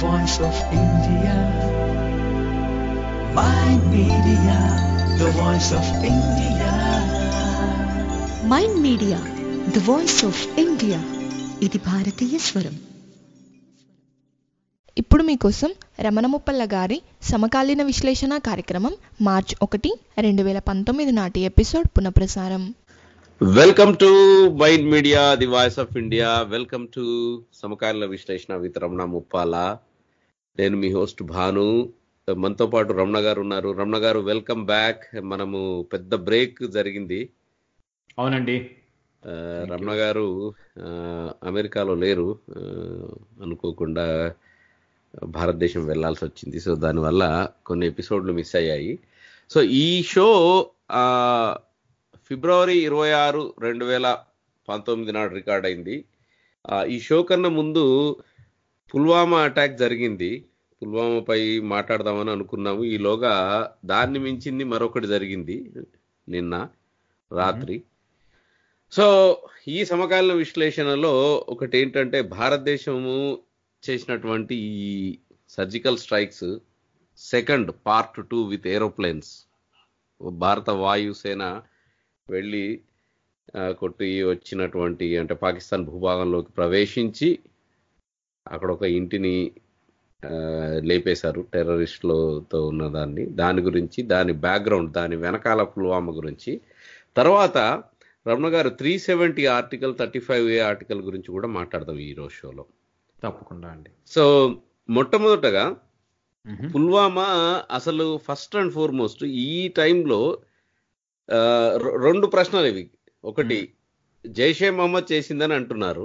voice of India. Mind Media, the voice of India. Mind media the voice of India. ఇది భారతీయ స్వరం. ఇప్పుడు మీకోసం రమణ ముప్పల్ల గారి సమకాలీన విశ్లేషణ కార్యక్రమం మార్చి 1, 2019 నాటి ఎపిసోడ్ పునఃప్రసారం. Welcome to mind media the voice of India. Welcome to సమకాలీన విశ్లేషణ విత్ రమణ ముప్పాల. నేను మీ హోస్ట్ భాను. మనతో పాటు రమణ గారు ఉన్నారు. రమణ గారు వెల్కమ్ బ్యాక్. మనము పెద్ద బ్రేక్ జరిగింది. అవునండి. రమణ గారు అమెరికాలో లేరు, అనుకోకుండా భారతదేశం వెళ్లాల్సి వచ్చింది. సో దానివల్ల కొన్ని ఎపిసోడ్లు మిస్ అయ్యాయి. సో ఈ షో ఫిబ్రవరి 26, 2019 నాడు రికార్డ్ అయింది. ఈ షో కన్నా ముందు పుల్వామా అటాక్ జరిగింది. పుల్వామాపై మాట్లాడదామని అనుకున్నాము. ఈలోగా దాన్ని మించింది మరొకటి జరిగింది నిన్న రాత్రి. సో ఈ సమకాలీన విశ్లేషణలో ఒకటి ఏంటంటే, భారతదేశము చేసినటువంటి ఈ surgical strikes second part 2 with aeroplanes. భారత వాయుసేన వెళ్ళి కొట్టి వచ్చినటువంటి, అంటే పాకిస్తాన్ భూభాగంలోకి ప్రవేశించి అక్కడ ఒక ఇంటిని లేపేశారు టెర్రరిస్టులతో ఉన్న దాని గురించి, దాని బ్యాక్గ్రౌండ్, దాని వెనకాల పుల్వామా గురించి. తర్వాత రమణ గారు 370 ఆర్టికల్, 35A ఆర్టికల్ గురించి కూడా మాట్లాడదాం ఈ రోజు షోలో. తప్పకుండా అండి. సో మొట్టమొదటగా పుల్వామా అసలు ఫస్ట్ అండ్ ఫార్మోస్ట్ ఈ టైంలో రెండు ప్రశ్నలు ఇవి. ఒకటి, జైషే మహమ్మద్ చేసిందని అంటున్నారు,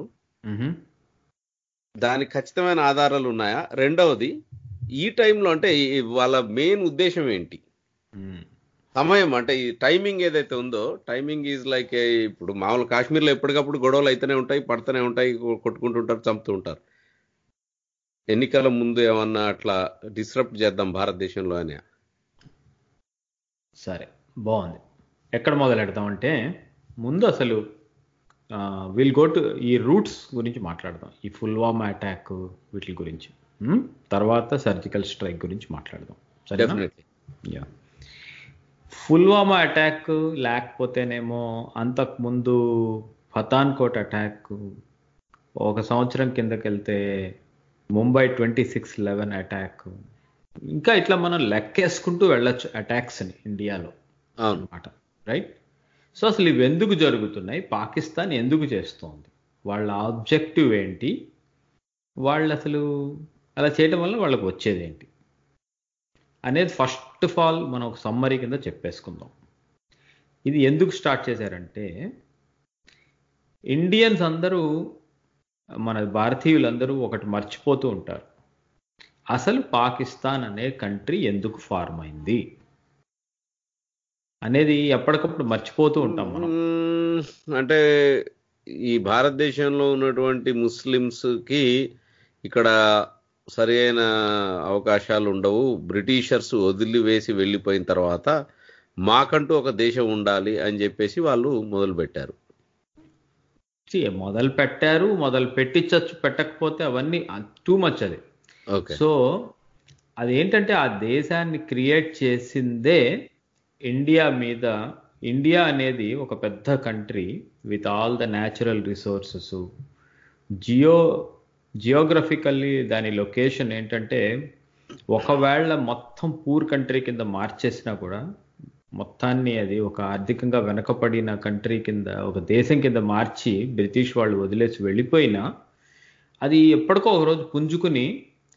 దానికి ఖచ్చితమైన ఆధారాలు ఉన్నాయా? రెండవది, ఈ టైంలో అంటే వాళ్ళ మెయిన్ ఉద్దేశం ఏంటి? సమయం అంటే ఈ టైమింగ్ ఏదైతే ఉందో, టైమింగ్ ఈజ్ లైక్, ఇప్పుడు మామూలు కాశ్మీర్లో ఎప్పటికప్పుడు గొడవలు అయితేనే ఉంటాయి, పడుతూనే ఉంటాయి, కొట్టుకుంటుంటారు, చంపుతూ ఉంటారు. ఎన్నికల ముందు ఏమన్నా అట్లా డిస్రప్ట్ చేద్దాం భారతదేశంలో అని. సరే, బాగుంది. ఎక్కడ మొదలెడదామంటే, ముందు అసలు విల్ గో టు ఈ రూట్స్ గురించి మాట్లాడదాం. ఈ పుల్వామా అటాక్ వీటి గురించి, తర్వాత సర్జికల్ స్ట్రైక్ గురించి మాట్లాడదాం. డెఫినెట్లీ. యా, పుల్వామా అటాక్ లేకపోతేనేమో అంతకుముందు పఠాన్కోట్ అటాక్, ఒక సంవత్సరం కిందకెళ్తే ముంబై 26/11 అటాక్, ఇంకా ఇట్లా మనం లెక్కేసుకుంటూ వెళ్ళొచ్చు అటాక్స్ని ఇండియాలో అన్నమాట. రైట్. సో అసలు ఇవి ఎందుకు జరుగుతున్నాయి, పాకిస్తాన్ ఎందుకు చేస్తోంది, వాళ్ళ ఆబ్జెక్టివ్ ఏంటి, వాళ్ళు అసలు అలా చేయడం వల్ల వాళ్ళకి వచ్చేది ఏంటి అనేది ఫస్ట్ ఆఫ్ ఆల్ మనం ఒక సమ్మరీ కింద చెప్పేసుకుందాం. ఇది ఎందుకు స్టార్ట్ చేశారంటే, ఇండియన్స్ అందరూ, మన భారతీయులందరూ ఒకటి మర్చిపోతూ ఉంటారు. అసలు పాకిస్తాన్ అనే కంట్రీ ఎందుకు ఫార్మ్ అయింది అనేది ఎప్పటికప్పుడు మర్చిపోతూ ఉంటాం మనం. అంటే ఈ భారతదేశంలో ఉన్నటువంటి ముస్లిమ్స్కి ఇక్కడ సరైన అవకాశాలు ఉండవు. బ్రిటిషర్స్ వదిలివేసి వెళ్ళిపోయిన తర్వాత మాకంటూ ఒక దేశం ఉండాలి అని చెప్పేసి వాళ్ళు మొదలుపెట్టారు. మొదలు పెట్టకపోతే అవన్నీ టూ మచ్ అది. సో అదేంటంటే, ఆ దేశాన్ని క్రియేట్ చేసిందే ఇండియా మీద. ఇండియా అనేది ఒక పెద్ద country with all the natural resources. Geographically దాని లొకేషన్ ఏంటంటే, ఒకవేళ మొత్తం పూర్ కంట్రీ కింద మార్చేసినా కూడా, మొత్తాన్ని అది ఒక ఆర్థికంగా వెనకపడిన కంట్రీ కింద, ఒక దేశం కింద మార్చి బ్రిటిష్ వాళ్ళు వదిలేసి వెళ్ళిపోయినా, అది ఎప్పటికో ఒకరోజు పుంజుకుని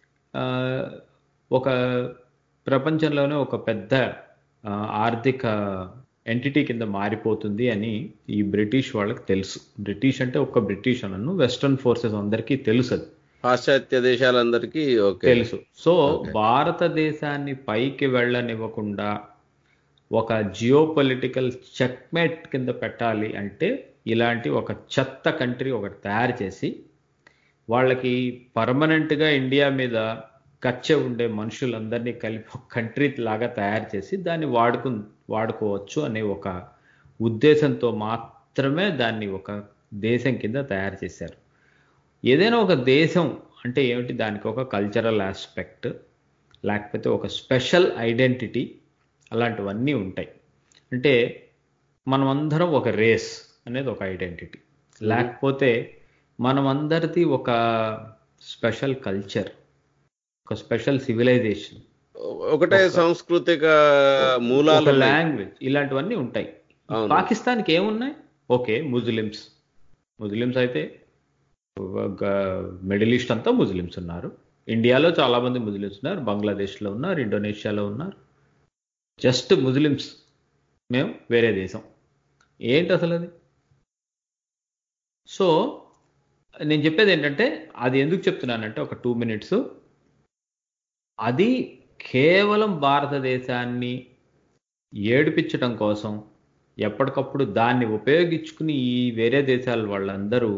ఒక ప్రపంచంలోనే ఒక పెద్ద ఆర్థిక ఎంటిటీ కింద మారిపోతుంది అని ఈ బ్రిటిష్ వాళ్ళకి తెలుసు. బ్రిటిష్ అంటే ఒక్క బ్రిటిష్ అనను, వెస్టర్న్ ఫోర్సెస్ అందరికీ తెలుసు, అది పాశ్చాత్య దేశాలందరికీ తెలుసు. సో భారతదేశాన్ని పైకి వెళ్ళనివ్వకుండా ఒక జియో పొలిటికల్ చెక్మేట్ కింద పెట్టాలి అంటే, ఇలాంటి ఒక చెత్త కంట్రీ ఒకటి తయారు చేసి, వాళ్ళకి పర్మనెంట్గా ఇండియా మీద కచ్చే ఉండే మనుషులందరినీ కలిపి ఒక కంట్రీ లాగా తయారు చేసి దాన్ని వాడుకోవచ్చు అనే ఒక ఉద్దేశంతో మాత్రమే దాన్ని ఒక దేశం కింద తయారు చేశారు. ఏదైనా ఒక దేశం అంటే ఏమిటి, దానికి ఒక కల్చరల్ ఆస్పెక్ట్, లేకపోతే ఒక స్పెషల్ ఐడెంటిటీ, అలాంటివన్నీ ఉంటాయి. అంటే మనమందరం ఒక రేస్ అనేది ఒక ఐడెంటిటీ, లేకపోతే మనమందరిది ఒక స్పెషల్ కల్చర్, ఒక స్పెషల్ సివిలైజేషన్, ఒకటే సాంస్కృతిక మూలాలు, లాంగ్వేజ్, ఇలాంటివన్నీ ఉంటాయి. పాకిస్తాన్కి ఏమున్నాయి? ఓకే, ముస్లిమ్స్ అయితే మిడిల్ ఈస్ట్ అంతా ముస్లిమ్స్ ఉన్నారు, ఇండియాలో చాలా మంది ముస్లిమ్స్ ఉన్నారు, బంగ్లాదేశ్లో ఉన్నారు, ఇండోనేషియాలో ఉన్నారు. జస్ట్ ముస్లిమ్స్, మేము వేరే దేశం. ఏంటి అసలు అది? సో నేను చెప్పేది ఏంటంటే, అది ఎందుకు చెప్తున్నానంటే ఒక 2 minutes, అది కేవలం భారతదేశాన్ని ఏడిపించడం కోసం ఎప్పటికప్పుడు దాన్ని ఉపయోగించుకుని ఈ వేరే దేశాల వాళ్ళందరూ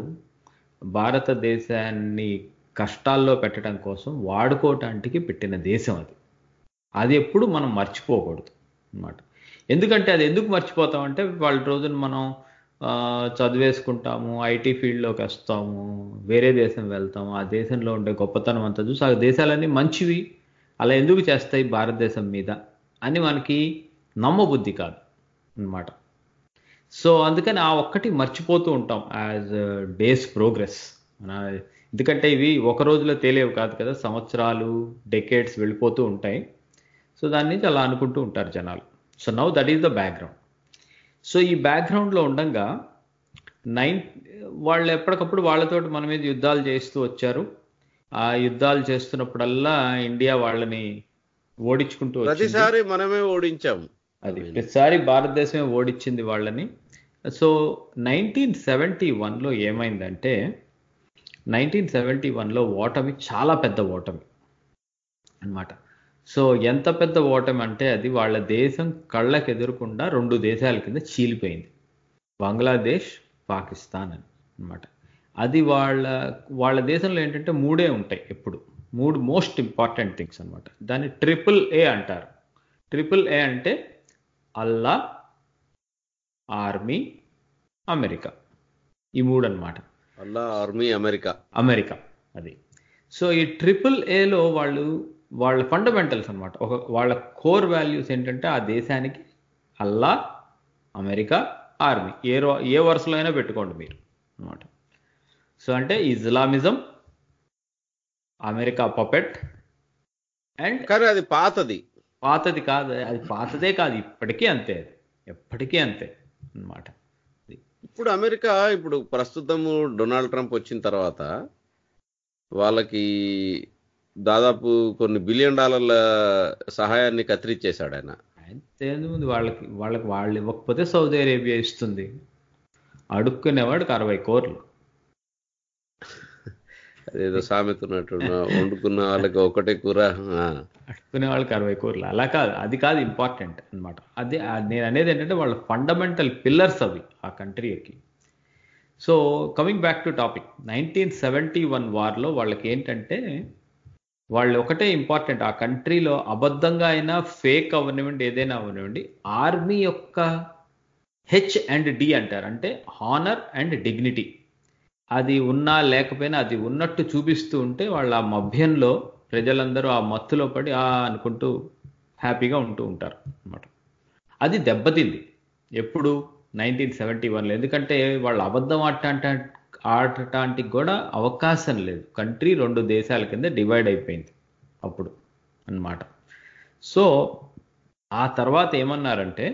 భారతదేశాన్ని కష్టాల్లో పెట్టడం కోసం వాడుకోవటానికి పెట్టిన దేశం అది. అది ఎప్పుడు మనం మర్చిపోకూడదు అన్నమాట. ఎందుకంటే అది ఎందుకు మర్చిపోతామంటే, వాళ్ళ రోజున మనం చదివేసుకుంటాము, ఐటీ ఫీల్డ్లోకి వస్తాము, వేరే దేశం వెళ్తాము, ఆ దేశంలో ఉండే గొప్పతనం అంతా చూసి ఆ దేశాలన్నీ మంచివి, అలా ఎందుకు చేస్తాయి భారతదేశం మీద అని మనకి నమ్మబుద్ధి కాదు అన్నమాట. సో అందుకని ఆ ఒక్కటి మర్చిపోతూ ఉంటాం యాజ్ డేస్ ప్రోగ్రెస్. ఎందుకంటే ఇవి ఒక రోజులో తేలేవు కాదు కదా, సంవత్సరాలు, డెకేడ్స్ వెళ్ళిపోతూ ఉంటాయి. సో దాని నుంచి అలా అనుకుంటూ ఉంటారు జనాలు. So now that is the background. So ఈ బ్యాక్గ్రౌండ్లో ఉండగా వాళ్ళు ఎప్పటికప్పుడు వాళ్ళతోటి మన మీద యుద్ధాలు చేస్తూ వచ్చారు. ఆ యుద్ధాలు చేస్తున్నప్పుడల్లా ఇండియా వాళ్ళని ఓడించుకుంటూ వచ్చింది. ప్రతిసారి మనమే ఓడించాము. అది ప్రతిసారి భారతదేశమే ఓడించింది వాళ్ళని. సో 1971లో ఏమైందంటే, 1971లో ఓటమి చాలా పెద్ద ఓటమి అన్నమాట. సో ఎంత పెద్ద ఓటమి అంటే, అది వాళ్ళ దేశం కళ్ళకు ఎదురకుండా 2 దేశాల కింద చీలిపోయింది, బంగ్లాదేశ్, పాకిస్తాన్ అని అన్నమాట. అది వాళ్ళ దేశంలో ఏంటంటే 3 ఉంటాయి ఎప్పుడు, 3 మోస్ట్ ఇంపార్టెంట్ థింగ్స్ అన్నమాట. దాన్ని AAA అంటారు. AAA అంటే అల్లా, ఆర్మీ, అమెరికా, ఈ 3 అన్నమాట. అల్లా, ఆర్మీ, అమెరికా అది. సో ఈ AAAలో వాళ్ళ ఫండమెంటల్స్ అన్నమాట, వాళ్ళ కోర్ వాల్యూస్ ఏంటంటే, ఆ దేశానికి అల్లా, అమెరికా, ఆర్మీ, ఏ వరుసలో అయినా పెట్టుకోండి మీరు అన్నమాట. సో అంటే ఇస్లామిజం, అమెరికా పపెట్, అండ్ కానీ అది పాతది కాదు, అది పాతదే కాదు, ఇప్పటికీ అంతే, అది ఎప్పటికీ అంతే అన్నమాట. ఇప్పుడు అమెరికా ప్రస్తుతము డొనాల్డ్ ట్రంప్ వచ్చిన తర్వాత వాళ్ళకి దాదాపు కొన్ని $1 బిలియన్ సహాయాన్ని కత్తిరించేశాడు ఆయన. అంతేముంది, వాళ్ళు ఇవ్వకపోతే సౌదీ అరేబియా ఇస్తుంది. అడుక్కునేవాడికి 60 కోట్లు. అదేదో సామెత ఉన్నట్టు, వండుకున్న వాళ్ళకి ఒకటే కూర, అడుక్కునే వాళ్ళకి 60 కోట్లు. అలా కాదు, అది కాదు ఇంపార్టెంట్ అన్నమాట. అదే నేను అనేది ఏంటంటే, వాళ్ళ ఫండమెంటల్ పిల్లర్స్ అవి ఆ కంట్రీకి. So coming back to topic, 1971 వార్లో వాళ్ళకి ఏంటంటే, వాళ్ళు ఒకటే ఇంపార్టెంట్, ఆ కంట్రీలో అబద్ధంగా అయినా, ఫేక్ అవనివ్వండి, ఏదైనా అవనివ్వండి, ఆర్మీ యొక్క H&D అంటారు, అంటే హానర్ అండ్ డిగ్నిటీ, అది ఉన్నా లేకపోయినా అది ఉన్నట్టు చూపిస్తూ ఉంటే, వాళ్ళ ఆ మభ్యంలో ప్రజలందరూ ఆ మత్తులో పడి అనుకుంటూ హ్యాపీగా ఉంటూ ఉంటారు అన్నమాట. అది దెబ్బతింది ఎప్పుడు, 1971లో. ఎందుకంటే వాళ్ళు అబద్ధం ఆడటానికి కూడా అవకాశం లేదు, కంట్రీ 2 దేశాల కింద డివైడ్ అయిపోయింది అప్పుడు అన్నమాట. సో ఆ తర్వాత ఏమన్నారంటే,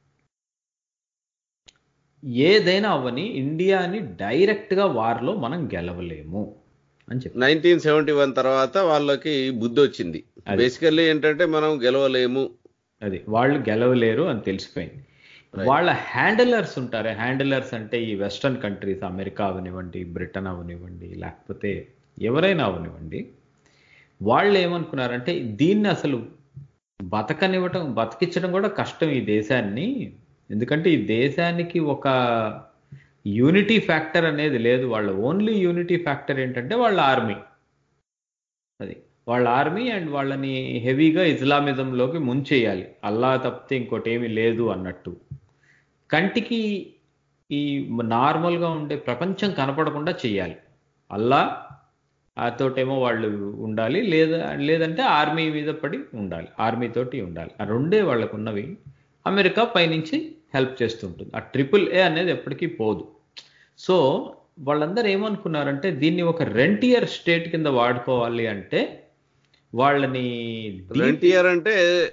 ఏదైనా అవని ఇండియాని డైరెక్ట్గా వార్లో మనం గెలవలేము అని చెప్పి 1971 తర్వాత వాళ్ళకి బుద్ధి వచ్చింది. బేసికల్లీ ఏంటంటే, మనం గెలవలేము, అది వాళ్ళు గెలవలేరు అని తెలిసిపోయింది. వాళ్ళ హ్యాండిలర్స్ ఉంటారు. హ్యాండిలర్స్ అంటే ఈ వెస్టర్న్ కంట్రీస్, అమెరికా అవనివ్వండి, బ్రిటన్ అవనివ్వండి, లేకపోతే ఎవరైనా అవనివ్వండి, వాళ్ళు ఏమనుకున్నారంటే, దీన్ని అసలు బతికించడం కూడా కష్టం ఈ దేశాన్ని. ఎందుకంటే ఈ దేశానికి ఒక యూనిటీ ఫ్యాక్టర్ అనేది లేదు. వాళ్ళ ఓన్లీ యూనిటీ ఫ్యాక్టర్ ఏంటంటే వాళ్ళ ఆర్మీ. అది వాళ్ళ ఆర్మీ, అండ్ వాళ్ళని హెవీగా ఇస్లామిజంలోకి ముంచేయాలి, అల్లా తప్పితే ఇంకోటి ఏమీ లేదు అన్నట్టు. కంటికి ఈ నార్మల్గా ఉండే ప్రపంచం కనపడకుండా చేయాలి. అల్లా, తోటేమో వాళ్ళు ఉండాలి, లేదంటే ఆర్మీ మీద పడి ఉండాలి, ఆర్మీ తోటి ఉండాలి. ఆ రెండే వాళ్ళకు ఉన్నవి. అమెరికా పైనుంచి హెల్ప్ చేస్తుంటుంది. ఆ AAA అనేది ఎప్పటికీ పోదు. సో వాళ్ళందరూ ఏమనుకున్నారంటే దీన్ని ఒక రెంటియర్ స్టేట్ కింద వాడుకోవాలి అంటే వాళ్ళని రెంటియర్ అంటే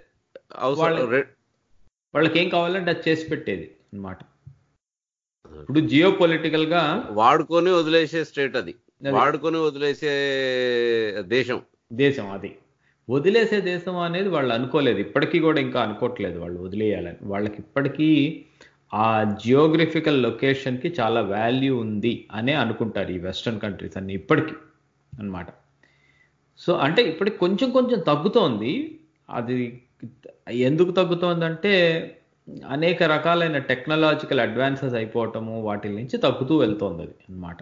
వాళ్ళకి ఏం కావాలంటే అది చేసి పెట్టేది అన్నమాట. ఇప్పుడు జియో పొలిటికల్ గా వాడుకొని వదిలేసే స్టేట్, అది వాడుకొని వదిలేసే దేశం అది వదిలేసే దేశం అనేది వాళ్ళు అనుకోలేదు. ఇప్పటికీ కూడా ఇంకా అనుకోవట్లేదు వాళ్ళు వదిలేయాలని. వాళ్ళకి ఇప్పటికీ ఆ జియోగ్రఫికల్ లొకేషన్కి చాలా వాల్యూ ఉంది అనే అనుకుంటారు ఈ వెస్టర్న్ కంట్రీస్ అన్ని ఇప్పటికీ అన్నమాట. సో అంటే ఇప్పటికి కొంచెం కొంచెం తగ్గుతోంది. అది ఎందుకు తగ్గుతోందంటే అనేక రకాలైన టెక్నాలజికల్ అడ్వాన్సెస్ అయిపోవటము వాటి నుంచి తగ్గుతూ వెళ్తోంది అది అన్నమాట.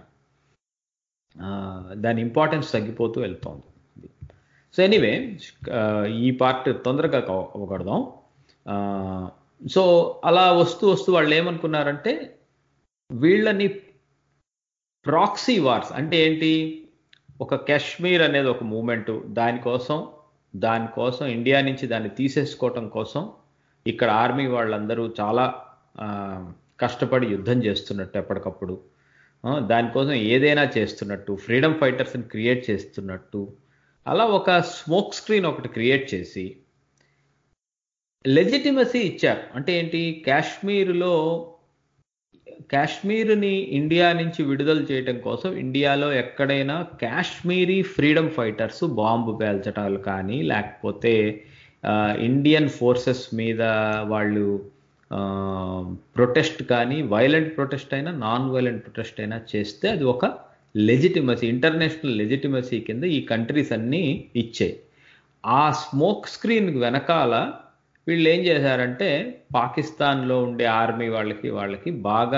దాని ఇంపార్టెన్స్ తగ్గిపోతూ వెళ్తోంది. సో ఎనీవే ఈ పార్ట్ తొందరగా అవ్వకూడదాం. సో అలా వస్తూ వాళ్ళు ఏమనుకున్నారంటే వీళ్ళని ప్రాక్సీ వార్స్ అంటే ఏంటి, ఒక కాశ్మీర్ అనేది ఒక మూమెంట్, దానికోసం ఇండియా నుంచి దాన్ని తీసేసుకోవటం కోసం ఇక్కడ ఆర్మీ వాళ్ళందరూ చాలా కష్టపడి యుద్ధం చేస్తున్నట్టు ఎప్పటికప్పుడు, దానికోసం ఏదైనా చేస్తున్నట్టు, ఫ్రీడమ్ ఫైటర్స్ని క్రియేట్ చేస్తున్నట్టు, అలా ఒక స్మోక్ స్క్రీన్ ఒకటి క్రియేట్ చేసి లెజిటిమసీ ఇచ్చారు. అంటే ఏంటి, కాశ్మీర్ని ఇండియా నుంచి విడుదల చేయడం కోసం ఇండియాలో ఎక్కడైనా కాశ్మీరీ ఫ్రీడమ్ ఫైటర్స్ బాంబు పేల్చటాలు కానీ లేకపోతే ఇండియన్ ఫోర్సెస్ మీద వాళ్ళు ప్రొటెస్ట్ కానీ, వైలెంట్ ప్రొటెస్ట్ అయినా నాన్ వైలెంట్ ప్రొటెస్ట్ అయినా చేస్తే అది ఒక లెజిటిమసీ, ఇంటర్నేషనల్ లెజిటిమసీ కింద ఈ కంట్రీస్ అన్నీ ఇచ్చాయి. ఆ స్మోక్ స్క్రీన్ వెనకాల వీళ్ళు ఏం చేశారంటే పాకిస్తాన్లో ఉండే ఆర్మీ వాళ్ళకి బాగా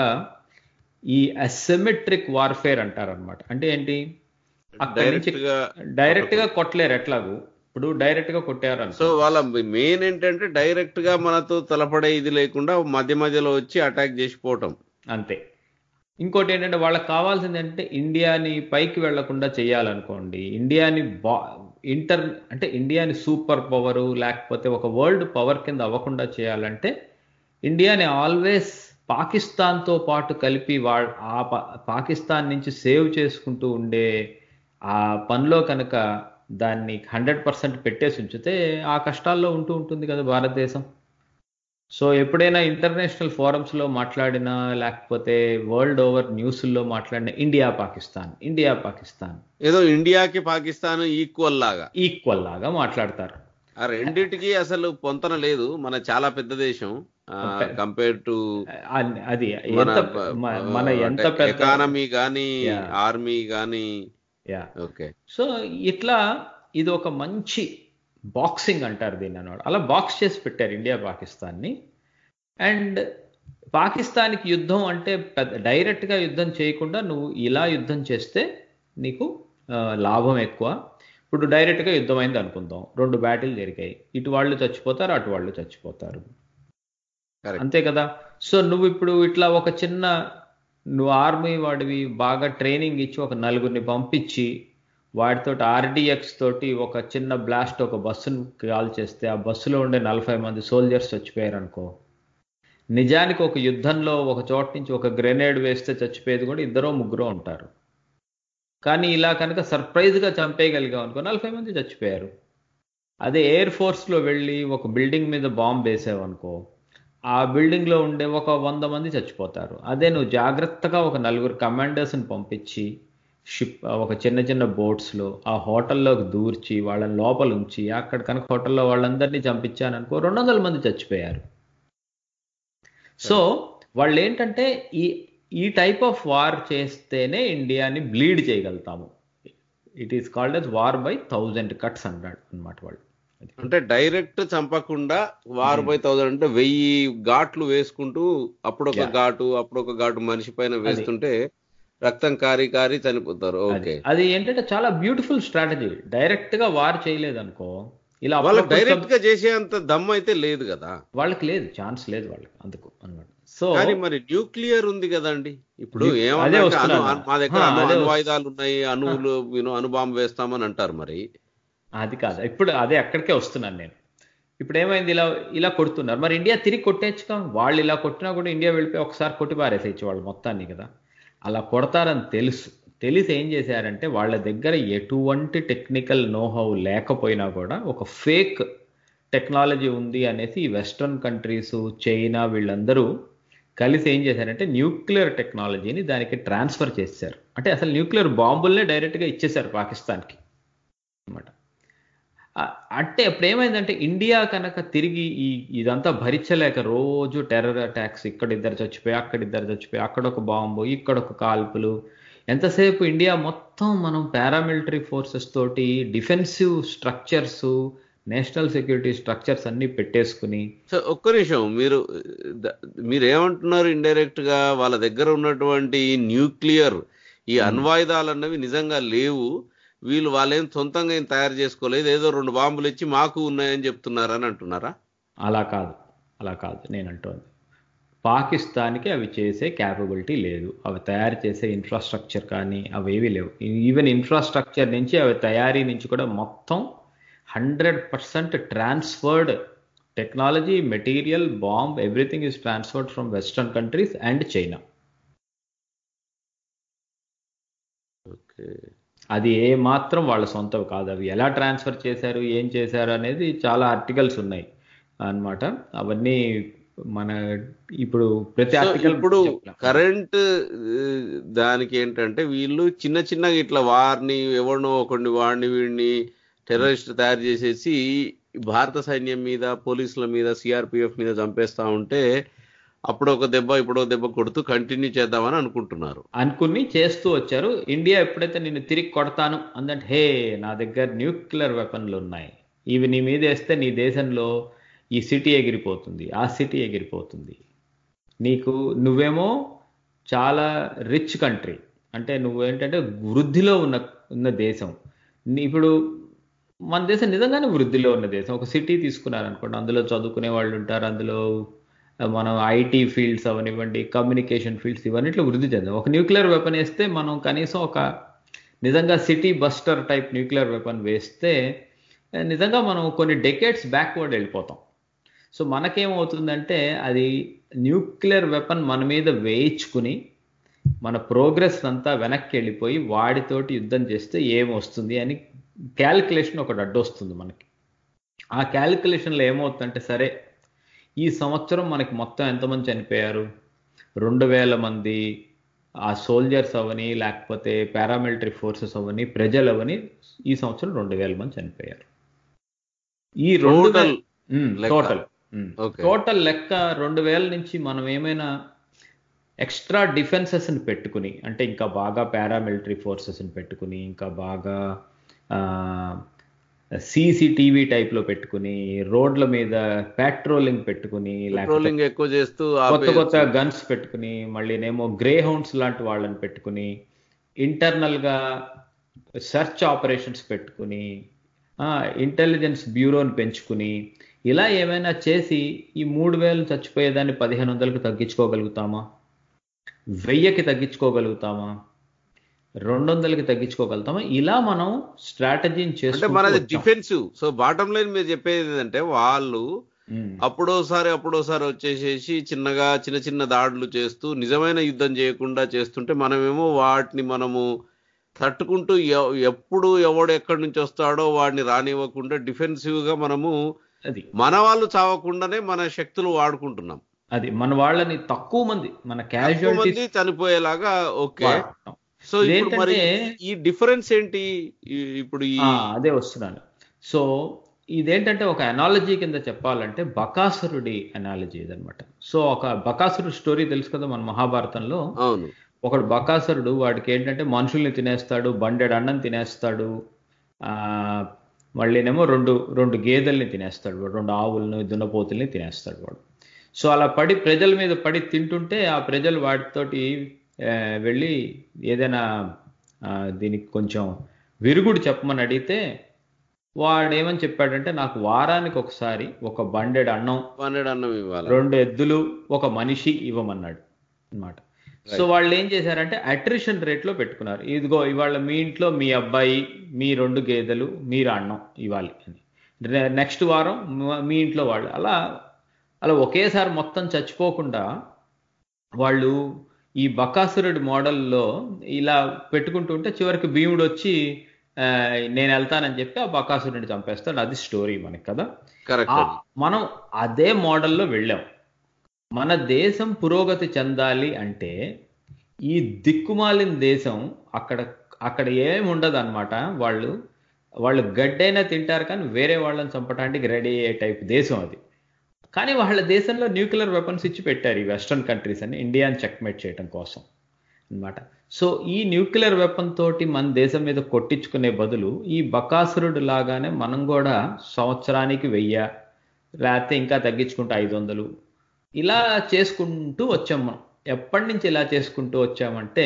ఈ అసిమెట్రిక్ వార్ఫేర్ అంటారనమాట. అంటే ఏంటి, అక్కడి నుంచి డైరెక్ట్ గా కొట్టలేరు. ఎట్లాగూ ఇప్పుడు డైరెక్ట్ గా కొట్టారు. సో వాళ్ళ మెయిన్ ఏంటంటే డైరెక్ట్ గా మనతో తలపడే ఇది లేకుండా మధ్యలో వచ్చి అటాక్ చేసిపోవటం అంతే. ఇంకోటి ఏంటంటే వాళ్ళకి కావాల్సింది అంటే ఇండియాని పైకి వెళ్లకుండా చేయాలనుకోండి, ఇండియాని అంటే ఇండియాని సూపర్ పవరు లేకపోతే ఒక వరల్డ్ పవర్ కింద అవ్వకుండా చేయాలంటే ఇండియాని ఆల్వేస్ పాకిస్తాన్తో పాటు కలిపి పాకిస్తాన్ నుంచి సేవ్ చేసుకుంటూ ఉండే ఆ పనిలో కనుక దాన్ని 100% పెట్టేసి ఉంచితే ఆ కష్టాల్లో ఉంటుంది కదా భారతదేశం. సో ఎప్పుడైనా ఇంటర్నేషనల్ ఫోరమ్స్లో మాట్లాడినా లేకపోతే వరల్డ్ ఓవర్ న్యూస్లో మాట్లాడిన ఇండియా పాకిస్తాన్ ఏదో ఇండియాకి పాకిస్తాన్ ఈక్వల్ లాగా మాట్లాడతారు. ఆ రెండిటికి అసలు పొంతన లేదు. మన చాలా పెద్ద దేశం కంపేర్ టు అది మన ఎంత ఎకానమీ కానీ ఆర్మీ కానీ. ఓకే, సో ఇట్లా ఇది ఒక మంచి బాక్సింగ్ అంటారు దీన్ని అన్నమాట. అలా బాక్స్ చేసి పెట్టారు ఇండియా పాకిస్తాన్ని. అండ్ పాకిస్తాన్కి యుద్ధం అంటే డైరెక్ట్గా యుద్ధం చేయకుండా నువ్వు ఇలా యుద్ధం చేస్తే నీకు లాభం ఎక్కువ. ఇప్పుడు డైరెక్ట్గా యుద్ధం అయింది అనుకుందాం, 2 బ్యాటిల్ జరిగాయి, ఇటు వాళ్ళు చచ్చిపోతారు అటు వాళ్ళు చచ్చిపోతారు, అంతే కదా. సో నువ్వు ఇప్పుడు ఇట్లా నువ్వు ఆర్మీ వాడివి బాగా ట్రైనింగ్ ఇచ్చి ఒక 4 పంపించి వాటితో RDX తోటి ఒక చిన్న బ్లాస్ట్ ఒక బస్సును కాల్ చేస్తే ఆ బస్సులో ఉండే 40 మంది సోల్జర్స్ చచ్చిపోయారు అనుకో. నిజానికి ఒక యుద్ధంలో ఒక చోట నుంచి ఒక గ్రెనేడ్ వేస్తే చచ్చిపోయేది కూడా 2-3 ఉంటారు. కానీ ఇలా కనుక సర్ప్రైజ్గా చంపేయగలిగాం అనుకో 40 మంది చచ్చిపోయారు. అదే ఎయిర్ ఫోర్స్లో వెళ్ళి ఒక బిల్డింగ్ మీద బాంబు వేసావనుకో ఆ బిల్డింగ్లో ఉండే ఒక 100 మంది చచ్చిపోతారు. అదే నువ్వు జాగ్రత్తగా ఒక 4 కమాండర్స్ని పంపించి ఒక చిన్న బోట్స్లో ఆ హోటల్లోకి దూర్చి వాళ్ళని లోపల ఉంచి అక్కడ కనుక హోటల్లో వాళ్ళందరినీ చంపించాననుకో 200 మంది చచ్చిపోయారు. సో వాళ్ళు ఏంటంటే ఈ టైప్ ఆఫ్ వార్ చేస్తేనే ఇండియాని బ్లీడ్ చేయగలుగుతాము. It is called as war by 1000 cuts అన్నాడు అనమాట వాళ్ళు. అంటే డైరెక్ట్ చంపకుండా వార్ బై 1000 అంటే 1000 ఘాట్లు వేసుకుంటూ అప్పుడొక ఘాటు మనిషి పైన వేస్తుంటే రక్తం కారి చనిపోతారు. ఓకే, అది ఏంటంటే చాలా బ్యూటిఫుల్ స్ట్రాటజీ. డైరెక్ట్ గా వార్ చేయలేదు అనుకో, ఇలా వాళ్ళకి డైరెక్ట్ గా చేసే అంత దమ్ అయితే లేదు కదా, వాళ్ళకి లేదు, ఛాన్స్ లేదు వాళ్ళకి అందుకు అన్నమాట. సో కానీ మరి న్యూక్లియర్ ఉంది కదండి ఇప్పుడు అదే ఏమన్నా వస్తున్నాను. మా దగ్గర అదే అణువాయుధాలు ఉన్నాయి, అణువులు అణుబాంబు వేస్తామని అంటారు. మరి అది కాదు, ఇప్పుడు అదే అక్కడికే వస్తున్నాను నేను. ఇప్పుడు ఏమైంది, ఇలా ఇలా కొడుతున్నారు. మరి ఇండియా తిరిగి కొట్టేచ్చుగా. వాళ్ళు ఇలా కొట్టినా కూడా ఇండియా వెళ్ళిపోయి ఒకసారి కొట్టి పారేసేయచ్చు వాళ్ళు మొత్తాన్ని కదా. అలా కొడతారని తెలిసి ఏం చేశారంటే వాళ్ళ దగ్గర ఎటువంటి టెక్నికల్ నోహౌ లేకపోయినా కూడా ఒక ఫేక్ టెక్నాలజీ ఉంది అనేసి ఈ వెస్ట్రన్ కంట్రీస్, చైనా వీళ్ళందరూ కలిసి ఏం చేశారంటే న్యూక్లియర్ టెక్నాలజీని దానికి ట్రాన్స్ఫర్ చేశారు. అంటే అసలు న్యూక్లియర్ బాంబుల్నే డైరెక్ట్గా ఇచ్చేశారు పాకిస్తాన్కి అనమాట. అంటే అప్పుడు ఏమైందంటే ఇండియా కనుక తిరిగి ఇదంతా భరించలేక రోజు టెర్రర్ అటాక్స్, ఇక్కడ ఇద్దరు చచ్చిపోయి అక్కడ ఇద్దరు చచ్చిపోయి, అక్కడ ఒక బాంబు ఇక్కడ ఒక కాల్పులు, ఎంతసేపు ఇండియా మొత్తం మనం పారామిలిటరీ ఫోర్సెస్ తోటి defensive structures, national security structures అన్ని పెట్టేసుకుని. సో ఒక్క నిమిషం, మీరు ఏమంటున్నారు? ఇండైరెక్ట్ గా వాళ్ళ దగ్గర ఉన్నటువంటి న్యూక్లియర్ ఈ అణ్వాయుధాలు అన్నవి నిజంగా లేవు, వాళ్ళేం సొంతంగా ఏం తయారు చేసుకోలేదు, ఏదో 2 బాంబులు ఇచ్చి మాకు ఉన్నాయని చెప్తున్నారని అంటున్నారా? అలా కాదు నేను అంటోంది. పాకిస్తాన్కి అవి చేసే క్యాపబిలిటీ లేదు, అవి తయారు చేసే ఇన్ఫ్రాస్ట్రక్చర్ కానీ అవేవి లేవు. ఈవెన్ ఇన్ఫ్రాస్ట్రక్చర్ నుంచి అవి తయారీ నుంచి కూడా మొత్తం 100% transferred technology, material, bomb, everything is transferred from western countries and China. అది ఏ మాత్రం వాళ్ళ సొంతం కాదు. అవి ఎలా ట్రాన్స్ఫర్ చేశారు, ఏం చేశారు అనేది చాలా ఆర్టికల్స్ ఉన్నాయి అన్నమాట. అవన్నీ మన ఇప్పుడు ప్రతి ఆర్టికల్ ఇప్పుడు కరెంట్ దానికి ఏంటంటే వీళ్ళు చిన్నగా ఇట్లా ఎవరినో ఒకడిని వాడిని వీడిని టెర్రరిస్ట్ తయారు చేసేసి భారత సైన్యం మీద, పోలీసుల మీద, సిఆర్పిఎఫ్ మీద చంపేస్తా ఉంటే అప్పుడు ఒక దెబ్బ ఇప్పుడు ఒక దెబ్బ కొడుతూ కంటిన్యూ చేద్దామని అనుకుని చేస్తూ వచ్చారు. ఇండియా ఎప్పుడైతే నిన్ను తిరిగి కొడతాను అందంటే, హే నా దగ్గర న్యూక్లియర్ వెపన్లు ఉన్నాయి, ఇవి నీ మీద వేస్తే నీ దేశంలో ఈ సిటీ ఎగిరిపోతుంది, ఆ సిటీ ఎగిరిపోతుంది, నువ్వేమో చాలా రిచ్ కంట్రీ, అంటే నువ్వేంటంటే వృద్ధిలో ఉన్న దేశం. ఇప్పుడు మన దేశం నిజంగానే వృద్ధిలో ఉన్న దేశం. ఒక సిటీ తీసుకున్నారనుకోండి, అందులో చదువుకునే వాళ్ళు ఉంటారు, అందులో మనం ఐటీ ఫీల్డ్స్ అవనివ్వండి, కమ్యూనికేషన్ ఫీల్డ్స్ ఇవన్నిట్లో వృద్ధి చెందాం. ఒక న్యూక్లియర్ వెపన్ వేస్తే మనం కనీసం ఒక నిజంగా city buster type nuclear weapon వేస్తే నిజంగా మనం కొన్ని డెకేడ్స్ బ్యాక్వర్డ్ వెళ్ళిపోతాం. సో మనకేమవుతుందంటే అది న్యూక్లియర్ వెపన్ మన మీద వేయించుకుని మన ప్రోగ్రెస్ అంతా వెనక్కి వెళ్ళిపోయి వాడితోటి యుద్ధం చేస్తే ఏమొస్తుంది అని క్యాలిక్యులేషన్ ఒకటి అడ్డొస్తుంది మనకి. ఆ క్యాలిక్యులేషన్లో ఏమవుతుందంటే, సరే ఈ సంవత్సరం మనకి మొత్తం ఎంతమంది చనిపోయారు, 2000 మంది ఆ సోల్జర్స్ అవని, లేకపోతే పారామిలిటరీ ఫోర్సెస్ అవని, ప్రజలు అవని, ఈ సంవత్సరం 2000 మంది చనిపోయారు. ఈ టోటల్ లెక్క 2000 నుంచి మనం ఏమైనా ఎక్స్ట్రా డిఫెన్సెస్ని పెట్టుకుని, అంటే ఇంకా బాగా పారామిలిటరీ ఫోర్సెస్ని పెట్టుకుని, ఇంకా బాగా సీసీటీవీ టైప్ లో పెట్టుకుని, రోడ్ల మీద పెట్రోలింగ్ పెట్టుకుని, ఎక్కువ చేస్తూ కొత్త గన్స్ పెట్టుకుని, మళ్ళీనేమో గ్రే హౌండ్స్ లాంటి వాళ్ళని పెట్టుకుని, ఇంటర్నల్ గా సెర్చ్ ఆపరేషన్స్ పెట్టుకుని, ఇంటెలిజెన్స్ బ్యూరోని పెంచుకుని, ఇలా ఏమైనా చేసి ఈ 3000 చచ్చిపోయేదాన్ని 1500కి తగ్గించుకోగలుగుతామా, 1000కి తగ్గించుకోగలుగుతామా, 200కి తగ్గించుకోగలుగుతామా? ఇలా మనం స్ట్రాటజీని చేసుకుంటే మనది డిఫెన్సివ్. సో బాటమ్ లైన్ మీరు చెప్పేది ఏంటంటే, వాళ్ళు అప్పుడోసారి వచ్చేసేసి చిన్న దాడులు చేస్తూ నిజమైన యుద్ధం చేయకుండా చేస్తుంటే, మనమేమో వాటిని మనము తట్టుకుంటూ ఎప్పుడు ఎవడు ఎక్కడి నుంచి వస్తాడో వాడిని రానివ్వకుండా డిఫెన్సివ్ గా మనము మన వాళ్ళు చావకుండానే మన శక్తులు వాడుకుంటున్నాం. అది మన వాళ్ళని తక్కువ మంది క్యాజువాలిటీ చనిపోయేలాగా. ఓకే, సో మరి ఈ డిఫరెన్స్ ఏంటి ఇప్పుడు? అదే వస్తున్నాను. సో ఇదేంటంటే ఒక అనాలజీ కింద చెప్పాలంటే బకాసురుడి అనాలజీ ఇదనమాట. సో ఒక బకాసురుడు స్టోరీ తెలుసు కదా మన మహాభారతంలో. అవును. ఒకడు బకాసురుడు, వాడికి ఏంటంటే మనుషుల్ని తినేస్తాడు, బండెడు అన్నం తినేస్తాడు, మళ్ళీనేమో రెండు గేదెల్ని తినేస్తాడు, 2 ఆవుల్ని, దున్నపోతుల్ని తినేస్తాడు వాడు. సో అలా ప్రజల మీద పడి తింటుంటే ఆ ప్రజలు వాటితోటి వెళ్ళి ఏదైనా దీనికి కొంచెం విరుగుడు చెప్పమని అడిగితే వాడు ఏమని చెప్పాడంటే నాకు వారానికి ఒకసారి ఒక బండెడ్ అన్నం, అన్నం ఇవ్వాలి, 2 ఎద్దులు, ఒక మనిషి ఇవ్వమన్నాడు అన్నమాట. సో వాళ్ళు ఏం చేశారంటే అట్రిషన్ రేట్లో పెట్టుకున్నారు. ఇదిగో ఇవాళ మీ ఇంట్లో మీ అబ్బాయి, మీ 2 గేదెలు, మీరు అన్నం ఇవ్వాలి అని. నెక్స్ట్ వారం మీ ఇంట్లో వాళ్ళు, అలా అలా ఒకేసారి మొత్తం చచ్చిపోకుండా వాళ్ళు ఈ బకాసురుడి మోడల్లో ఇలా పెట్టుకుంటుంటే చివరికి భీముడు వచ్చి నేను వెళ్తానని చెప్పి ఆ బకాసురుడిని చంపేస్తాడు. అది స్టోరీ మనకి కదా. మనం అదే మోడల్లో వెళ్ళాం. మన దేశం పురోగతి చెందాలి అంటే ఈ దిక్కుమాలిన దేశం అక్కడ ఏమి ఉండదు అనమాట. వాళ్ళు గడ్డైనా తింటారు కానీ వేరే వాళ్ళని చంపడానికి రెడీ అయ్యే టైప్ దేశం అది. కానీ వాళ్ళ దేశంలో న్యూక్లియర్ వెపన్స్ ఇచ్చి పెట్టారు ఈ వెస్ట్రన్ కంట్రీస్ అని, ఇండియాని చెక్మేట్ చేయడం కోసం అన్నమాట. సో ఈ న్యూక్లియర్ వెపన్ తోటి మన దేశం మీద కొట్టించుకునే బదులు ఈ బకాసురుడు లాగానే మనం కూడా సంవత్సరానికి 1000 లేకపోతే ఇంకా తగ్గించుకుంటే 500 ఇలా చేసుకుంటూ వచ్చాం. మనం ఎప్పటి నుంచి ఇలా చేసుకుంటూ వచ్చామంటే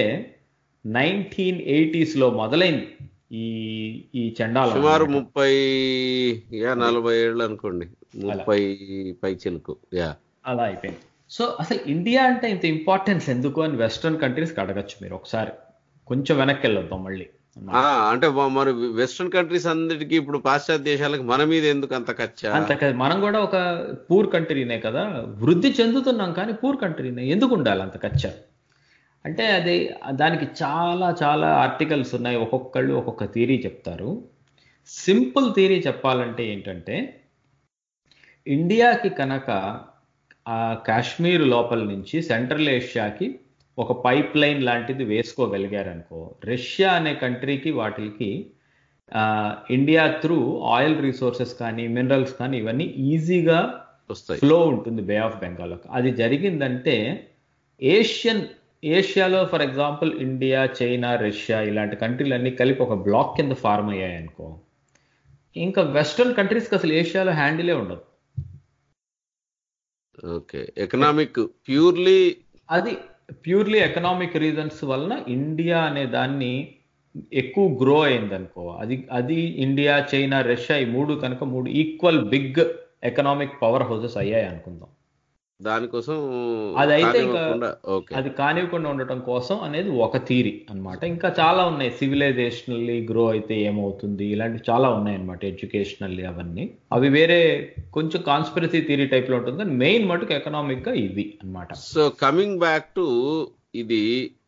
1980s మొదలైంది ఈ చండాలం. సుమారు 30-40 ఏళ్ళు అనుకోండి, 30 పైచిలకు అలా అయిపోయింది. సో అసలు ఇండియా అంటే ఇంత ఇంపార్టెన్స్ ఎందుకు అని వెస్ట్రన్ కంట్రీస్కి అడగచ్చు మీరు. ఒకసారి కొంచెం వెనక్కి వెళ్ళొద్దాం మళ్ళీ. అంటే మరి వెస్ట్రన్ కంట్రీస్ అందరికి ఇప్పుడు పాశ్చాత్య దేశాలకు మన మీద ఎందుకు అంత ఖర్చు? మనం కూడా ఒక పూర్ కంట్రీనే కదా, వృద్ధి చెందుతున్నాం కానీ పూర్ కంట్రీనే, ఎందుకు ఉండాలి అంత ఖర్చు అంటే? దానికి చాలా చాలా ఆర్టికల్స్ ఉన్నాయి, ఒక్కొక్కళ్ళు ఒక్కొక్క థియరీ చెప్తారు. సింపుల్ థియరీ చెప్పాలంటే ఏంటంటే, ఇండియాకి కనుక ఆ కాశ్మీర్ లోపల నుంచి సెంట్రల్ ఏషియాకి ఒక పైప్ లైన్ లాంటిది వేసుకోగలిగారనుకో, రష్యా అనే కంట్రీకి వాటికి ఇండియా త్రూ ఆయిల్ రిసోర్సెస్ కానీ మినరల్స్ కానీ ఇవన్నీ ఈజీగా ఫ్లో ఉంటుంది బే ఆఫ్ బెంగాల్. అది జరిగిందంటే ఏషియాలో for example India, China, Russia ఇలాంటి కంట్రీలన్నీ కలిపి ఒక బ్లాక్ కింద ఫార్మ్ అయ్యాయి అనుకో, ఇంకా వెస్ట్రన్ కంట్రీస్కి అసలు ఏషియాలో హ్యాండిలే ఉండదు. Okay, economic purely economic reasons వలన ఇండియా అనే దాన్ని ఎక్కువ గ్రో అయింది అనుకో. అది ఇండియా, చైనా, రష్యా ఈ 3 కనుక 3 equal big economic powerhouses అయ్యాయి అనుకుందాం. దానికోసం అదైతే ఇంకా అది కానివ్వకుండా ఉండటం కోసం అనేది ఒక థీరీ అన్నమాట. ఇంకా చాలా ఉన్నాయి, సివిలైజేషనల్లీ గ్రో అయితే ఏమవుతుంది, ఇలాంటివి చాలా ఉన్నాయి అన్నమాట, ఎడ్యుకేషనల్లీ అవన్నీ. అవి వేరే కొంచెం కాన్స్పిరసీ థీరీ టైప్ లో ఉంటుంది, కానీ మెయిన్ మటుకు ఎకనామిక్ గా ఇవి అన్నమాట. సో కమింగ్ బ్యాక్ టు ఇది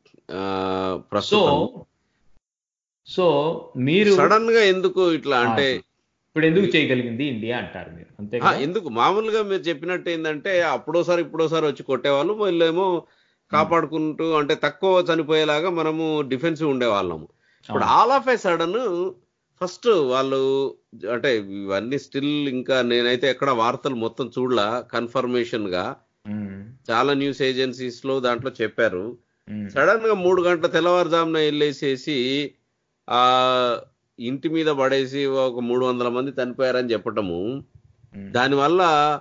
సో మీరు సడన్ గా ఎందుకు ఇట్లా అంటే ఇప్పుడు ఎందుకు చేయగలిగింది ఇండియా అంటారు మీరు, అంతే ఎందుకు? మామూలుగా మీరు చెప్పినట్టు ఏంటంటే అప్పుడోసారి ఇప్పుడోసారి వచ్చి కొట్టేవాళ్ళు, వీళ్ళేమో కాపాడుకుంటూ అంటే తక్కువ చనిపోయేలాగా మనము డిఫెన్సివ్ ఉండేవాళ్ళము. ఇప్పుడు all of a sudden first వాళ్ళు అంటే ఇవన్నీ స్టిల్ ఇంకా నేనైతే ఎక్కడ వార్తలు మొత్తం చూడలా, కన్ఫర్మేషన్ గా చాలా న్యూస్ ఏజెన్సీస్ లో దాంట్లో చెప్పారు. సడన్ గా 3 గంటల తెల్లవారుజామున వెళ్ళేసేసి ఆ ఇంటి మీద పడేసి ఒక 300 మంది చనిపోయారని చెప్పటము, దానివల్ల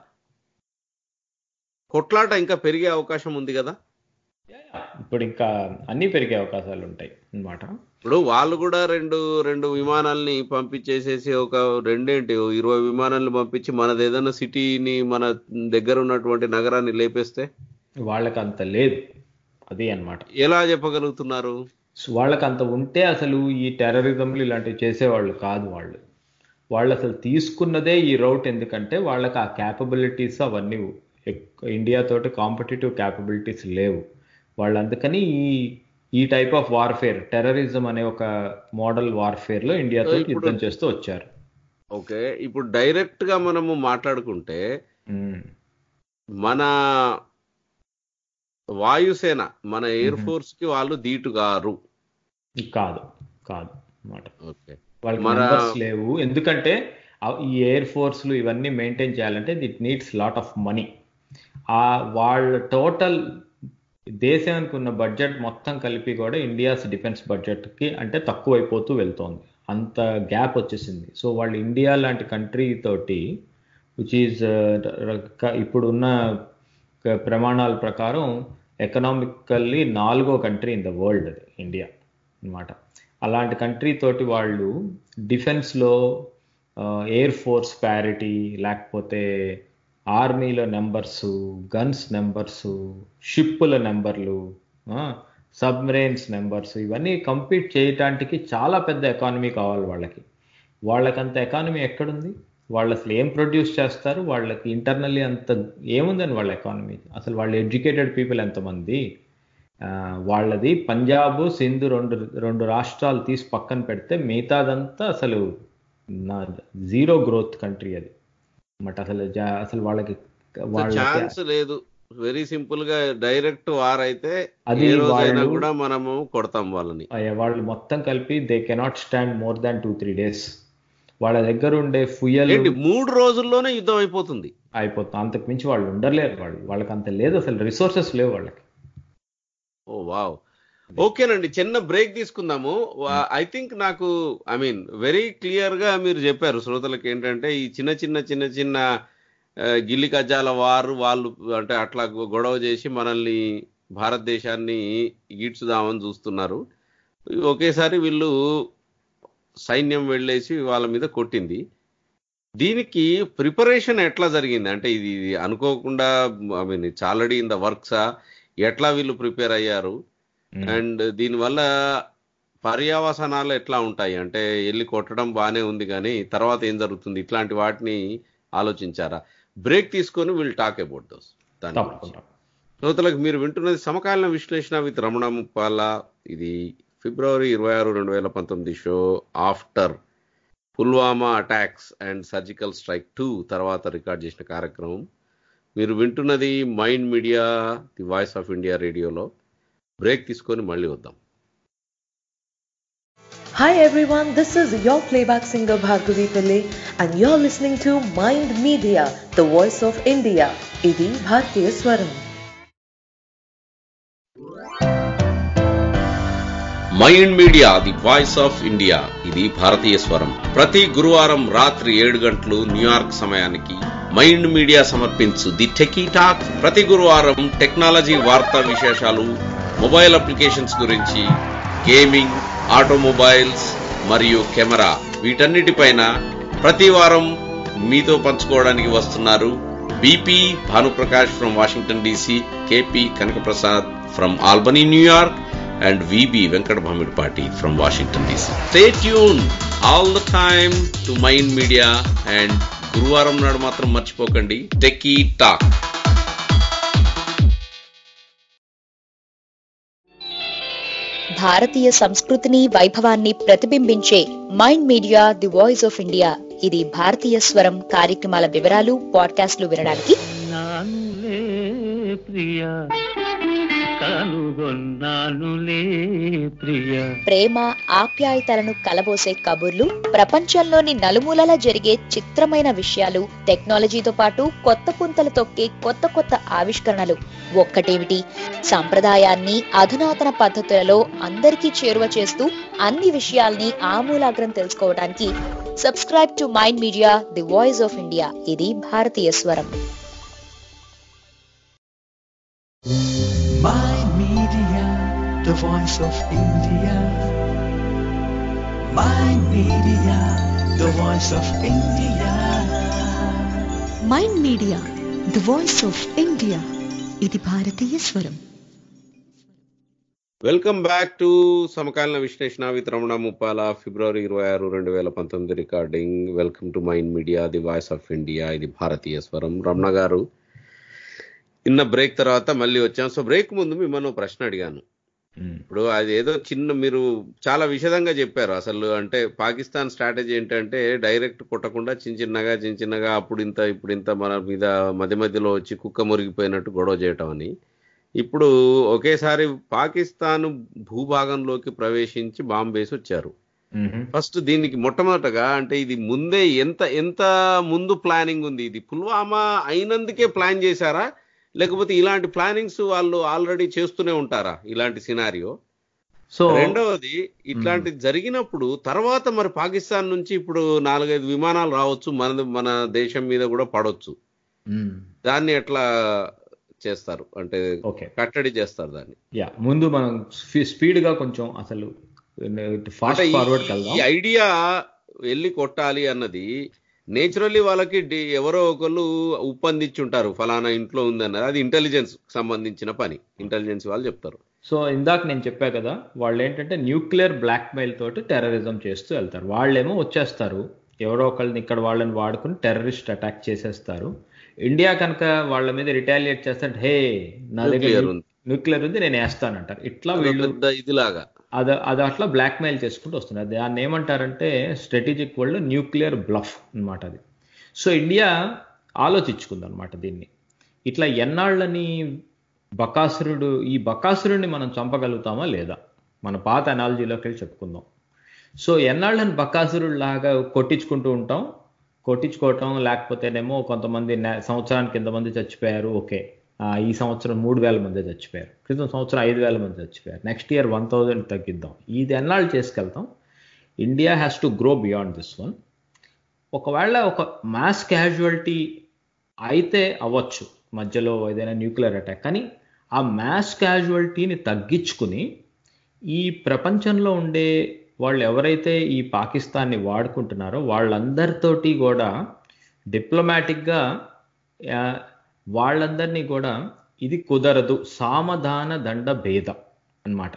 కొట్లాట ఇంకా పెరిగే అవకాశం ఉంది కదా. ఇప్పుడు ఇంకా అన్ని పెరిగే అవకాశాలు ఉంటాయి అన్నమాట. ఇప్పుడు వాళ్ళు కూడా రెండు విమానాలని పంపించేసేసి ఒక 20 విమానాలను పంపించి మనది ఏదైనా సిటీని మన దగ్గర ఉన్నటువంటి నగరాన్ని లేపేస్తే వాళ్ళకి అంత లేదు, అది అన్నమాట. ఎలా చెప్పగలుగుతున్నారు? వాళ్ళకి అంత ఉంటే అసలు ఈ టెర్రరిజంలు ఇలాంటివి చేసేవాళ్ళు కాదు. వాళ్ళు అసలు తీసుకున్నదే ఈ రౌట్, ఎందుకంటే వాళ్ళకి ఆ క్యాపబిలిటీస్ అవన్నీ ఇండియా తోటి కాంపిటేటివ్ క్యాపబిలిటీస్ లేవు వాళ్ళు. అందుకని ఈ టైప్ ఆఫ్ వార్ఫేర్, టెర్రరిజం అనే ఒక మోడల్ వార్ఫేర్ లో ఇండియాతో యుద్ధం చేస్తూ వచ్చారు. ఓకే, ఇప్పుడు డైరెక్ట్ గా మనము మాట్లాడుకుంటే మన వాయుసేన, మన ఎయిర్ ఫోర్స్ కి వాళ్ళు దీటుగారు కాదు అన్నమాట. వాళ్ళకి మెంబర్స్ లేవు, ఎందుకంటే ఈ ఎయిర్ ఫోర్స్లు ఇవన్నీ మెయింటైన్ చేయాలంటే it needs lot of money. వాళ్ళ టోటల్ దేశానికి ఉన్న బడ్జెట్ మొత్తం కలిపి కూడా ఇండియాస్ డిఫెన్స్ బడ్జెట్ కి అంటే తక్కువైపోతూ వెళ్తోంది, అంత గ్యాప్ వచ్చేసింది. సో వాళ్ళు ఇండియా లాంటి కంట్రీ తోటి విచ్ ఈజ్ ఇప్పుడున్న ప్రమాణాల ప్రకారం ఎకనామికల్లీ 4వ కంట్రీ ఇన్ ద వరల్డ్ అది ఇండియా అన్నమాట. అలాంటి కంట్రీ తోటి వాళ్ళు డిఫెన్స్లో ఎయిర్ ఫోర్స్ ప్యారిటీ, లేకపోతే ఆర్మీలో నెంబర్సు, గన్స్ నెంబర్సు, షిప్పుల నెంబర్లు, సబ్మెరైన్స్ నెంబర్స్, ఇవన్నీ కంపీట్ చేయటానికి చాలా పెద్ద ఎకానమీ కావాలి వాళ్ళకి. వాళ్ళకంత ఎకానమీ ఎక్కడుంది? వాళ్ళు అసలు ఏం ప్రొడ్యూస్ చేస్తారు? వాళ్ళకి ఇంటర్నల్లీ అంత ఏముందని వాళ్ళ ఎకానమీ? అసలు వాళ్ళు ఎడ్యుకేటెడ్ పీపుల్ ఎంతమంది? వాళ్ళది పంజాబ్, సింధు రెండు రాష్ట్రాలు తీసి పక్కన పెడితే మిగతాదంతా అసలు జీరో గ్రోత్ కంట్రీ అది. బట్ అసలు వాళ్ళకి ఛాన్స్ లేదు. వెరీ సింపుల్ గా డైరెక్ట్ వార్ అయితే అది రోజైనా కూడా మనము కొడతాం వాళ్ళని. వాళ్ళు మొత్తం కలిపి they cannot stand more than 2-3 days. వాళ్ళ దగ్గర ఉండే ఫ్యూయల్ 3 రోజుల్లోనే యుద్ధం అయిపోతుంది. అంతకు మించి వాళ్ళు ఉండలేరు. వాళ్ళకి అంత లేదు, అసలు రిసోర్సెస్ లేవు వాళ్ళకి. Oh wow. ఓకేనండి, చిన్న బ్రేక్ తీసుకుందాము. ఐ థింక్ నాకు వెరీ క్లియర్ గా మీరు చెప్పారు శ్రోతలకు ఏంటంటే ఈ చిన్న చిన్న గిల్లి కజ్జాల వారు వాళ్ళు అంటే అట్లా గొడవ చేసి మనల్ని భారతదేశాన్ని ఈడ్చుదామని చూస్తున్నారు. ఒకేసారి వీళ్ళు సైన్యం వెళ్ళేసి వాళ్ళ మీద కొట్టింది. దీనికి ప్రిపరేషన్ ఎట్లా జరిగింది? అంటే ఇది అనుకోకుండా ఇట్స్ ఆల్రెడీ ఇన్ ద వర్క్సా? ఎట్లా వీళ్ళు ప్రిపేర్ అయ్యారు? అండ్ దీనివల్ల పర్యవసానాలు ఎట్లా ఉంటాయి? అంటే వెళ్ళి కొట్టడం బాగానే ఉంది కానీ తర్వాత ఏం జరుగుతుంది? ఇట్లాంటి వాటిని ఆలోచించారా? బ్రేక్ తీసుకొని విల్ టాక్ అబౌట్ దోస్. శ్రోతలకు మీరు వింటున్నది సమకాలీన విశ్లేషణ విత్ రమణ ముప్పాల. ఇది February 26, 2019 show. After Pulwama attacks and surgical strike 2 తర్వాత రికార్డ్ చేసిన కార్యక్రమం. మీరు వింటున్నది mind media, the voice of India రేడియోలో. బ్రేక్ తీసుకొని మళ్ళీ వద్దాం. Hi everyone, this is your playback singer Bhargavi Pillai and you're listening to Mind Media, the voice of India. Idi Bharatiya Swaram. Mind media, the voice of India. ఇది భారతీయ స్వరం. ప్రతి గురువారం రాత్రి 7 గంటలు న్యూయార్క్ సమయానికి మైండ్ మీడియా సమర్పించు the techie talk. ప్రతి గురువారం టెక్నాలజీ వార్తా విశేషాలు, మొబైల్ అప్లికేషన్స్ గురించి, గేమింగ్, ఆటోమొబైల్స్ మరియు కెమెరా, వీటన్నిటిపైన ప్రతి వారం మీతో పంచుకోవడానికి వస్తున్నారు BP Bhanuprakash from Washington DC, KP Kanakaprasad from Albany New York, and VB Venkat Bhamirpati from Washington DC. Stay tuned all the time to Mind Media and గురువారం నాడు మాత్రం మర్చిపోకండి టెకీ టాక్. భారతీయ సంస్కృతిని, వైభవాన్ని ప్రతిబింబించే mind media, the voice of India. ఇది భారతీయ స్వరం కార్యక్రమాల వివరాలు, పాడ్కాస్ట్లు వినడానికి ప్రేమ ఆప్యాయతలను కలబోసే కబుర్లు, ప్రపంచంలోని నలుమూలలా జరిగే చిత్రమైన విషయాలు, టెక్నాలజీతో పాటు కొత్త పుంతలు తొక్కే కొత్త కొత్త ఆవిష్కరణలు. ఒక్కటేమిటి, సంప్రదాయాన్ని అధునాతన పద్ధతులలో అందరికీ చేరువ చేస్తూ అన్ని విషయాల్ని ఆమూలాగ్రం తెలుసుకోవడానికి subscribe to mind media, the voice of India. ఇది భారతీయ స్వరం. Mind Media, the voice of India. Mind Media, the voice of India. Mind media, the voice of India. ఇది భారతీయ స్వరం. వెల్కమ్ బ్యాక్ టు సమకాలీన విశ్లేషణ with Ramana Muppala. February 26, 2019 recording. Welcome to mind media, the voice of India. ఇది భారతీయ స్వరం. రమణ గారు, ఇన్న బ్రేక్ తర్వాత మళ్ళీ వచ్చాం. సో బ్రేక్ ముందు మిమ్మల్ని ప్రశ్న అడిగాను. ఇప్పుడు అది ఏదో చిన్న, మీరు చాలా విషదంగా చెప్పారు. అసలు అంటే పాకిస్తాన్ స్ట్రాటజీ ఏంటంటే డైరెక్ట్ కొట్టకుండా చిన్న చిన్నగా అప్పుడు ఇంత ఇప్పుడు ఇంత మన మీద మధ్య మధ్యలో వచ్చి కుక్క మురిగిపోయినట్టు గొడవ చేయటం అని. ఇప్పుడు ఒకేసారి పాకిస్తాన్ భూభాగంలోకి ప్రవేశించి బాంబు వేసి వచ్చారు. ఫస్ట్ దీనికి మొట్టమొదటగా అంటే ఇది ముందే ఎంత ముందు ప్లానింగ్ ఉంది? ఇది పుల్వామా అయినందుకే ప్లాన్ చేశారా, లేకపోతే ఇలాంటి ప్లానింగ్స్ వాళ్ళు ఆల్రెడీ చేస్తూనే ఉంటారా ఇలాంటి సినారియో? సో రెండవది, ఇట్లాంటి జరిగినప్పుడు తర్వాత మరి పాకిస్తాన్ నుంచి ఇప్పుడు 4-5 విమానాలు రావచ్చు, మన దేశం మీద కూడా పడవచ్చు. దాన్ని ఎట్లా చేస్తారు? అంటే కట్టడి చేస్తారు దాన్ని? ముందు మనం స్పీడ్ గా కొంచెం అసలు ఫాస్ట్ ఫార్వర్డ్ ఈ ఐడియా వెళ్ళి కొట్టాలి అన్నది నేచురల్లీ వాళ్ళకి ఎవరో ఒకళ్ళు ఉప్పందించుంటారు ఫలానా ఇంట్లో ఉంది అన్నది. అది ఇంటెలిజెన్స్ సంబంధించిన పని, ఇంటెలిజెన్స్ వాళ్ళు చెప్తారు. సో ఇందాక నేను చెప్పా కదా, వాళ్ళు ఏంటంటే న్యూక్లియర్ బ్లాక్మెయిల్ తోటి టెర్రరిజం చేస్తూ వెళ్తారు. వాళ్ళేమో వచ్చేస్తారు, ఎవరో ఒకళ్ళని ఇక్కడ వాళ్ళని వాడుకుని టెర్రరిస్ట్ అటాక్ చేసేస్తారు. ఇండియా కనుక వాళ్ళ మీద రిటాలియేట్ చేస్తాడు, హే నా దగ్గర న్యూక్లియర్ ఉంది నేను వేస్తానంటారు. ఇట్లా వీళ్ళు ఇదిలాగా అది అట్లా బ్లాక్మెయిల్ చేసుకుంటూ వస్తున్నారు. దాన్ని ఏమంటారంటే స్ట్రాటజిక్ వరల్డ్ న్యూక్లియర్ బ్లఫ్ అనమాట అది. సో ఇండియా ఆలోచించుకుంది అనమాట దీన్ని. ఇట్లా ఎన్నాళ్ళని ఈ బకాసురుడిని మనం చంపగలుగుతామా లేదా, మన పాత అనాలజీలోకి వెళ్ళి చెప్పుకుందాం. సో ఎన్నాళ్ళని బకాసురుడు లాగా కొట్టించుకోవటం, లేకపోతేనేమో కొంతమంది సంవత్సరానికి ఇంతమంది చచ్చిపోయారు, ఓకే ఈ సంవత్సరం 3,000 మంది చచ్చిపోయారు, క్రితం సంవత్సరం 5,000 మంది చచ్చిపోయారు, నెక్స్ట్ ఇయర్ 1,000 తగ్గిద్దాం, ఇది ఎన్నాళ్ళు చేసుకెళ్తాం. India has to grow beyond this one. ఒకవేళ ఒక మాస్ క్యాజువాలిటీ అయితే అవ్వచ్చు మధ్యలో ఏదైనా న్యూక్లియర్ అటాక్, కానీ ఆ మాస్ క్యాజువాలిటీని తగ్గించుకుని ఈ ప్రపంచంలో ఉండే వాళ్ళు ఎవరైతే ఈ పాకిస్తాన్ని వాడుకుంటున్నారో వాళ్ళందరితోటి కూడా డిప్లొమాటిక్గా వాళ్ళందరినీ కూడా ఇది కుదరదు, సామధాన దండ భేద అన్నమాట.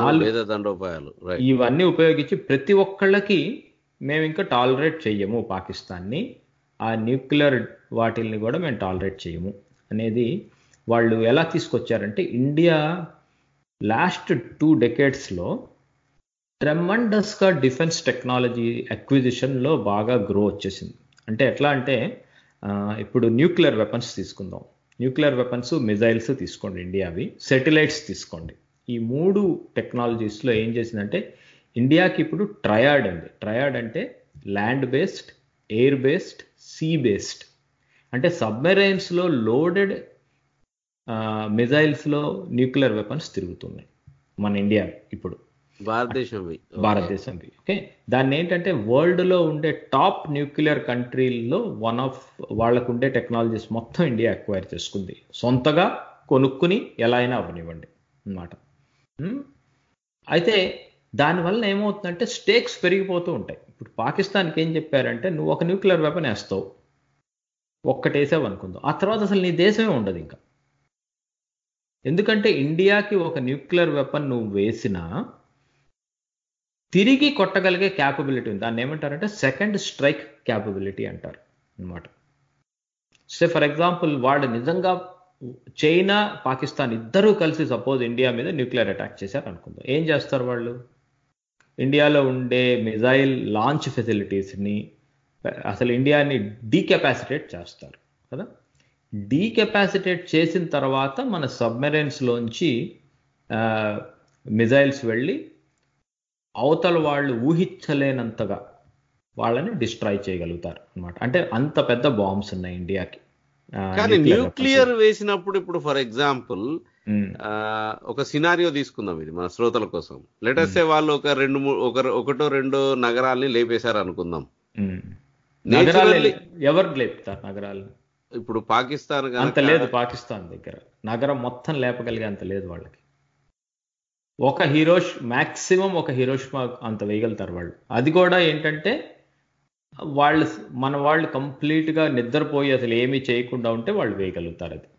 ఇవన్నీ ఉపయోగించి ప్రతి ఒక్కళ్ళకి మేము ఇంకా టాలరేట్ చెయ్యము పాకిస్తాన్ని, ఆ న్యూక్లియర్ వాటిల్ని కూడా మేము టాలరేట్ చేయము అనేది వాళ్ళు ఎలా తీసుకొచ్చారంటే, ఇండియా లాస్ట్ 2 decadesలో ట్రెమండస్గా డిఫెన్స్ టెక్నాలజీ అక్విజిషన్లో బాగా గ్రో వచ్చేసింది. అంటే ఎట్లా అంటే ఇప్పుడు న్యూక్లియర్ వెపన్స్ తీసుకుందాం, న్యూక్లియర్ వెపన్స్ మిజైల్స్ తీసుకోండి ఇండియావి, సెటిలైట్స్ తీసుకోండి. ఈ 3 టెక్నాలజీస్లో ఏం చేసిందంటే ఇండియాకి ఇప్పుడు ట్రయాడ్ ఉంది. ట్రయాడ్ అంటే land based, air based, sea based. అంటే సబ్మెరైన్స్లో లోడెడ్ మిజైల్స్లో న్యూక్లియర్ వెపన్స్ తిరుగుతున్నాయి మన ఇండియా ఇప్పుడు, భారతదేశంవి. ఓకే, దాన్ని ఏంటంటే వరల్డ్లో ఉండే టాప్ న్యూక్లియర్ కంట్రీల్లో వన్ ఆఫ్ వాళ్ళకు ఉండే టెక్నాలజీస్ మొత్తం ఇండియా అక్వైర్ చేసుకుంది, సొంతగా కొనుక్కుని ఎలా అయినా అవనివ్వండి అన్నమాట. అయితే దానివల్ల ఏమవుతుందంటే స్టేక్స్ పెరిగిపోతూ ఉంటాయి. ఇప్పుడు పాకిస్తాన్కి ఏం చెప్పారంటే, నువ్వు ఒక న్యూక్లియర్ వెపన్ వేస్తావు, ఒక్కటేసావు అనుకుందాం, ఆ తర్వాత అసలు నీ దేశమే ఉండదు ఇంకా. ఎందుకంటే ఇండియాకి ఒక న్యూక్లియర్ వెపన్ నువ్వు వేసినా తిరిగి కొట్టగలిగే క్యాపబిలిటీ ఉంది. దాన్ని ఏమంటారంటే సెకండ్ స్ట్రైక్ క్యాపబిలిటీ అంటారు అన్నమాట. సో ఫర్ ఎగ్జాంపుల్ వాళ్ళు నిజంగా చైనా, పాకిస్తాన్ ఇద్దరూ కలిసి సపోజ్ ఇండియా మీద న్యూక్లియర్ అటాక్ చేశారు అనుకుందాం, ఏం చేస్తారు వాళ్ళు? ఇండియాలో ఉండే మిజైల్ లాంచ్ ఫెసిలిటీస్ని అసలు ఇండియాని డీకెపాసిటేట్ చేస్తారు కదా. డీకెపాసిటేట్ చేసిన తర్వాత మన సబ్మెరైన్స్లోంచి మిజైల్స్ వెళ్ళి అవతల వాళ్ళు ఊహించలేనంతగా వాళ్ళని డిస్ట్రాయ్ చేయగలుగుతారు అన్నమాట. అంటే అంత పెద్ద బాంబ్స్ ఉన్నాయి ఇండియాకి. కానీ న్యూక్లియర్ వేసినప్పుడు ఇప్పుడు ఫర్ ఎగ్జాంపుల్ ఒక సినారియో తీసుకుందాం, ఇది మన శ్రోతల కోసం. లెటర్స్ వాళ్ళు ఒకటో రెండో నగరాల్ని లేపేశారు అనుకుందాం. ఎవరు లేపుతారు నగరాలు? ఇప్పుడు పాకిస్తాన్ అంత లేదు, పాకిస్తాన్ దగ్గర నగరం మొత్తం లేపగలిగే అంత లేదు వాళ్ళకి. మాక్సిమం ఒక హిరోషిమా అంత వేయగలుగుతారు వాళ్ళు. అది కూడా ఏంటంటే మన వాళ్ళు కంప్లీట్ గా నిద్రపోయి అసలు ఏమీ చేయకుండా ఉంటే వాళ్ళు వేయగలుగుతారు అది.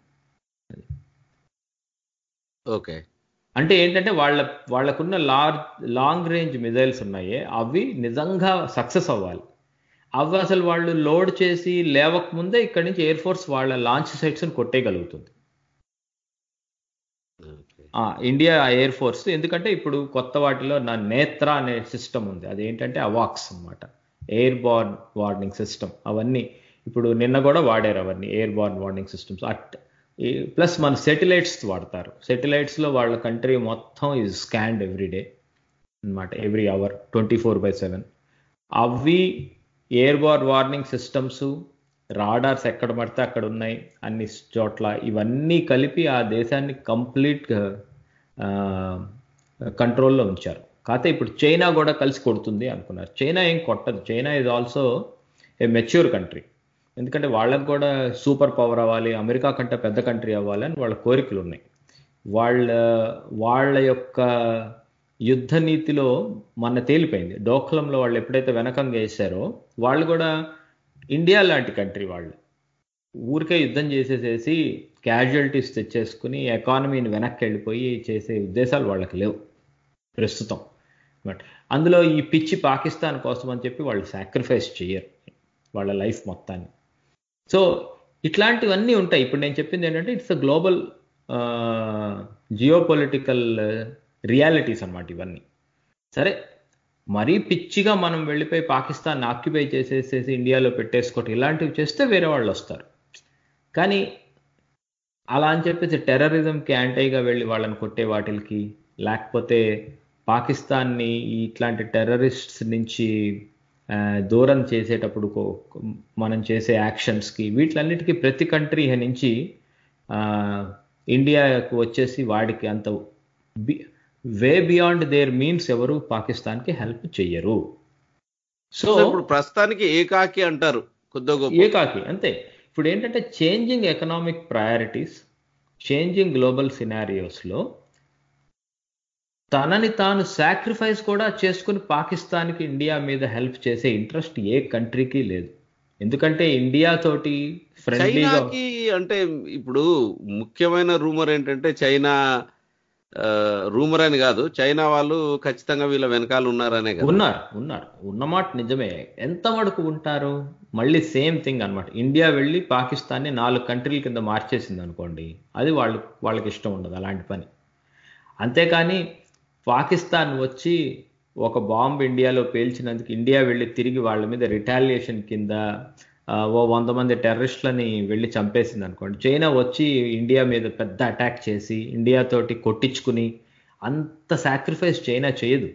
ఓకే, అంటే ఏంటంటే వాళ్ళకున్న లాంగ్ రేంజ్ మిజైల్స్ ఉన్నాయే అవి నిజంగా సక్సెస్ అవ్వాలి. అవి అసలు వాళ్ళు లోడ్ చేసి లేవక ముందే ఇక్కడి నుంచి ఎయిర్ ఫోర్స్ వాళ్ళ లాంచ్ సైట్స్ కొట్టేయగలుగుతుంది ఇండియా ఎయిర్ ఫోర్స్. ఎందుకంటే ఇప్పుడు కొత్త వాటిలో నేత్ర అనే సిస్టమ్ ఉంది, అదేంటంటే అవాక్స్ అన్నమాట, ఎయిర్ బార్న్ వార్నింగ్ సిస్టమ్. అవన్నీ ఇప్పుడు నిన్న కూడా వాడారు అవన్నీ airborne warning systems. Plus మన సెటిలైట్స్ వాడతారు. సెటిలైట్స్లో వాళ్ళ కంట్రీ మొత్తం ఈజ్ స్కాన్డ్ ఎవ్రీడే అన్నమాట, ఎవ్రీ అవర్ 24/7. అవి airborne warning systems, radars ఎక్కడ పడితే అక్కడ ఉన్నాయి అన్ని చోట్ల, ఇవన్నీ కలిపి ఆ దేశాన్ని కంప్లీట్గా కంట్రోల్లో ఉంచారు. కాకపోతే ఇప్పుడు చైనా కూడా కలిసి కొడుతుంది అనుకున్నారు. చైనా ఏం కొట్టదు. China is also a mature country. ఎందుకంటే వాళ్ళకు కూడా సూపర్ పవర్ అవ్వాలి, అమెరికా కంటే పెద్ద కంట్రీ అవ్వాలి అని వాళ్ళ కోరికలు ఉన్నాయి. వాళ్ళ యొక్క యుద్ధ నీతిలో మొన్న తేలిపోయింది. డోక్లంలో వాళ్ళు ఎప్పుడైతే వెనకంగా వేశారో వాళ్ళు కూడా ఇండియా లాంటి కంట్రీ వాళ్ళు ఊరికే యుద్ధం చేసేసేసి క్యాజువాలిటీస్ తెచ్చేసుకుని ఎకానమీని వెనక్కి వెళ్ళిపోయి చేసే ఉద్దేశాలు వాళ్ళకి లేవు ప్రస్తుతం. బట్ అందులో ఈ పిచ్చి పాకిస్తాన్ కోసం అని చెప్పి వాళ్ళు సాక్రిఫైస్ చేయరు వాళ్ళ లైఫ్ మొత్తాన్ని. సో ఇట్లాంటివన్నీ ఉంటాయి. ఇప్పుడు నేను చెప్పింది ఏంటంటే it's a global geopolitical realities అన్నమాట ఇవన్నీ. సరే మరీ పిచ్చిగా మనం వెళ్ళిపోయి పాకిస్తాన్ ఆక్యుపై చేసేసేసి ఇండియాలో పెట్టేసుకోవటం ఇలాంటివి చేస్తే వేరే వాళ్ళు వస్తారు. కానీ అలా అని చెప్పేసి టెర్రరిజంకి యాంటీగా వెళ్ళి వాళ్ళని కొట్టే వాటికి, లేకపోతే పాకిస్తాన్ని ఇట్లాంటి టెర్రరిస్ట్స్ నుంచి దూరం చేసేటప్పుడు మనం చేసే యాక్షన్స్కి వీటిలన్నిటికీ ప్రతి కంట్రీ నుంచి ఇండియాకు వచ్చేసి వాడికి అంత వే బియాండ్ దేర్ మీన్స్ ఎవరు పాకిస్తాన్కి హెల్ప్ చెయ్యరు. సో ఇప్పుడు ప్రస్తుతానికి ఏకాకి అంటారు, ఏకాకి అంతే. ఇప్పుడు ఏంటంటే changing economic priorities, changing global సినారియోస్లో తనని తాను సాక్రిఫైస్ కూడా చేసుకుని పాకిస్తాన్కి ఇండియా మీద హెల్ప్ చేసే ఇంట్రెస్ట్ ఏ కంట్రీకి లేదు. ఎందుకంటే ఇండియా తోటి ఫ్రెండ్లీగా అంటే ఇప్పుడు ముఖ్యమైన రూమర్ ఏంటంటే చైనా రూమర్ అని కాదు, చైనా వాళ్ళు ఖచ్చితంగా వీళ్ళ వెనకాల ఉన్నారనే కదా. ఉన్నారు ఉన్నమాట నిజమే. ఎంత వరకు ఉంటారు? మళ్ళీ సేమ్ థింగ్ అనమాట. ఇండియా వెళ్ళి పాకిస్తాన్ని 4 కంట్రీల కింద మార్చేసింది అనుకోండి, అది వాళ్ళకి ఇష్టం ఉండదు అలాంటి పని. అంతేకాని పాకిస్తాన్ వచ్చి ఒక బాంబు ఇండియాలో పేల్చినందుకు ఇండియా వెళ్ళి తిరిగి వాళ్ళ మీద రిటాలియేషన్ కింద 100 మంది టెర్రరిస్టులని వెళ్ళి చంపేసింది అనుకోండి, చైనా వచ్చి ఇండియా మీద పెద్ద అటాక్ చేసి ఇండియాతోటి కొట్టించుకుని అంత సాక్రిఫైస్ చైనా చేయదు.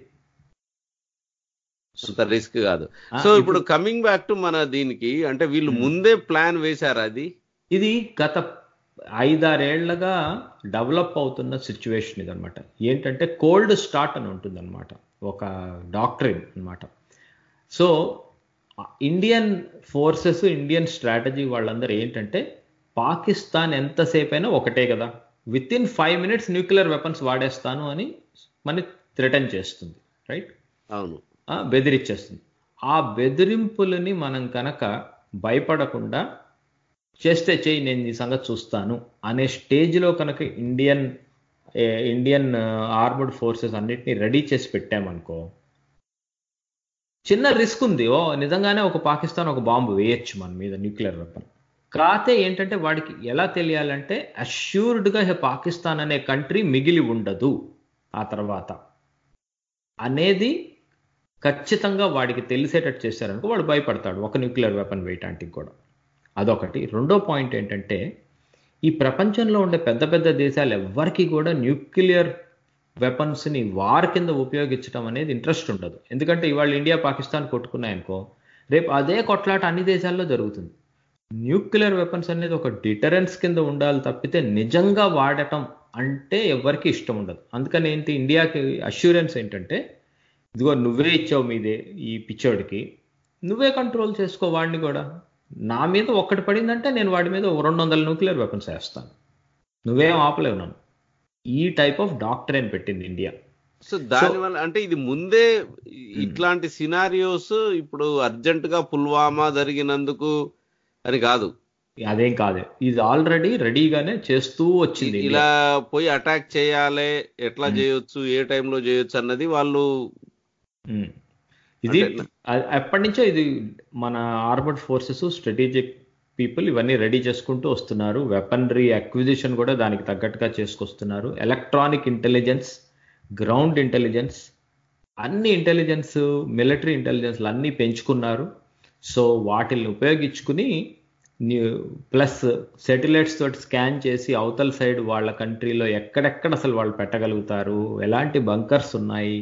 అంత రిస్క్ కాదు. సో ఇప్పుడు కమింగ్ బ్యాక్ టు మన దీనికి, అంటే వీళ్ళు ముందే ప్లాన్ వేశారు. ఇది గత 5-6 ఏళ్లగా డెవలప్ అవుతున్న సిచ్యువేషన్ ఇదనమాట. ఏంటంటే కోల్డ్ స్టార్ట్ అని ఉంటుంది అనమాట, ఒక డాక్ట్రిన్ అనమాట. So Indian forces, Indian strategy వాళ్ళందరూ ఏంటంటే పాకిస్తాన్ ఎంతసేపు అయినా ఒకటే కదా, with in 5 minutes nuclear weapons వాడేస్తాను అని మనకి థ్రెటన్ చేస్తుంది, రైట్? అవును, బెదిరించేస్తుంది. ఆ బెదిరింపులని మనం కనుక భయపడకుండా చేస్తే చెయ్యి, నేను ఈ సంగతి చూస్తాను అనే స్టేజ్లో కనుక ఇండియన్ ఆర్మర్డ్ ఫోర్సెస్ అన్నిటినీ రెడీ చేసి పెట్టామనుకో, చిన్న రిస్క్ ఉంది. నిజంగానే ఒక పాకిస్తాన్ ఒక బాంబు వేయచ్చు మన మీద, న్యూక్లియర్ వెపన్. కాతే ఏంటంటే వాడికి ఎలా తెలియాలంటే అష్యూర్డ్గా పాకిస్తాన్ అనే కంట్రీ మిగిలి ఉండదు ఆ తర్వాత అనేది ఖచ్చితంగా వాడికి తెలిసేటట్టు చేశారనుకో, వాడు భయపడతాడు ఒక న్యూక్లియర్ వెపన్ వేయటానికి కూడా. అదొకటి. రెండో పాయింట్ ఏంటంటే ఈ ప్రపంచంలో ఉండే పెద్ద పెద్ద దేశాలు ఎవ్వరికి కూడా న్యూక్లియర్ వెపన్స్ని వార్ కింద ఉపయోగించడం అనేది ఇంట్రెస్ట్ ఉండదు. ఎందుకంటే ఇవాళ ఇండియా పాకిస్తాన్ కొట్టుకున్నాయనుకో, రేపు అదే కొట్లాట అన్ని దేశాల్లో జరుగుతుంది. న్యూక్లియర్ వెపన్స్ అనేది ఒక డిటరెన్స్ కింద ఉండాలి తప్పితే నిజంగా వాడటం అంటే ఎవరికి ఇష్టం ఉండదు. అందుకని ఏంటి, ఇండియాకి అష్యూరెన్స్ ఏంటంటే ఇదిగో నువ్వే ఇచ్చావు మీదే ఈ పిచ్చోడికి, నువ్వే కంట్రోల్ చేసుకో వాడిని కూడా. నా మీద ఒక్కటి పడిందంటే నేను వాడి మీద 200 న్యూక్లియర్ వెపన్స్ వేస్తాను, నువ్వేం ఆపలేవు నన్ను. ఈ టైప్ ఆఫ్ డాక్టరైన్ పెట్టింది ఇండియా. సో దానివల్ల అంటే ఇది ముందే ఇట్లాంటి సినారియోస్ ఇప్పుడు అర్జెంట్ గా పుల్వామా జరిగినందుకు అని కాదు, అదేం కాదు, ఇది ఆల్రెడీ రెడీగానే చేస్తూ వచ్చింది. ఇలా పోయి అటాక్ చేయాలి, ఎట్లా చేయొచ్చు, ఏ టైంలో చేయొచ్చు అన్నది వాళ్ళు ఇది ఎప్పటి నుంచో ఇది మన ఆర్మర్డ్ ఫోర్సెస్, స్ట్రాటజిక్ పీపుల్ ఇవన్నీ రెడీ చేసుకుంటూ వస్తున్నారు. వెపనరీ అక్విజిషన్ కూడా దానికి తగ్గట్టుగా చేసుకొస్తున్నారు. ఎలక్ట్రానిక్ ఇంటెలిజెన్స్, గ్రౌండ్ ఇంటెలిజెన్స్, అన్ని ఇంటెలిజెన్స్, మిలిటరీ ఇంటెలిజెన్స్లు అన్నీ పెంచుకున్నారు. సో వాటిని ఉపయోగించుకుని ప్లస్ శాటిలైట్స్ తోటి స్కాన్ చేసి అవతల సైడ్ వాళ్ళ కంట్రీలో ఎక్కడెక్కడ అసలు వాళ్ళు పెట్టగలుగుతారు, ఎలాంటి బంకర్స్ ఉన్నాయి,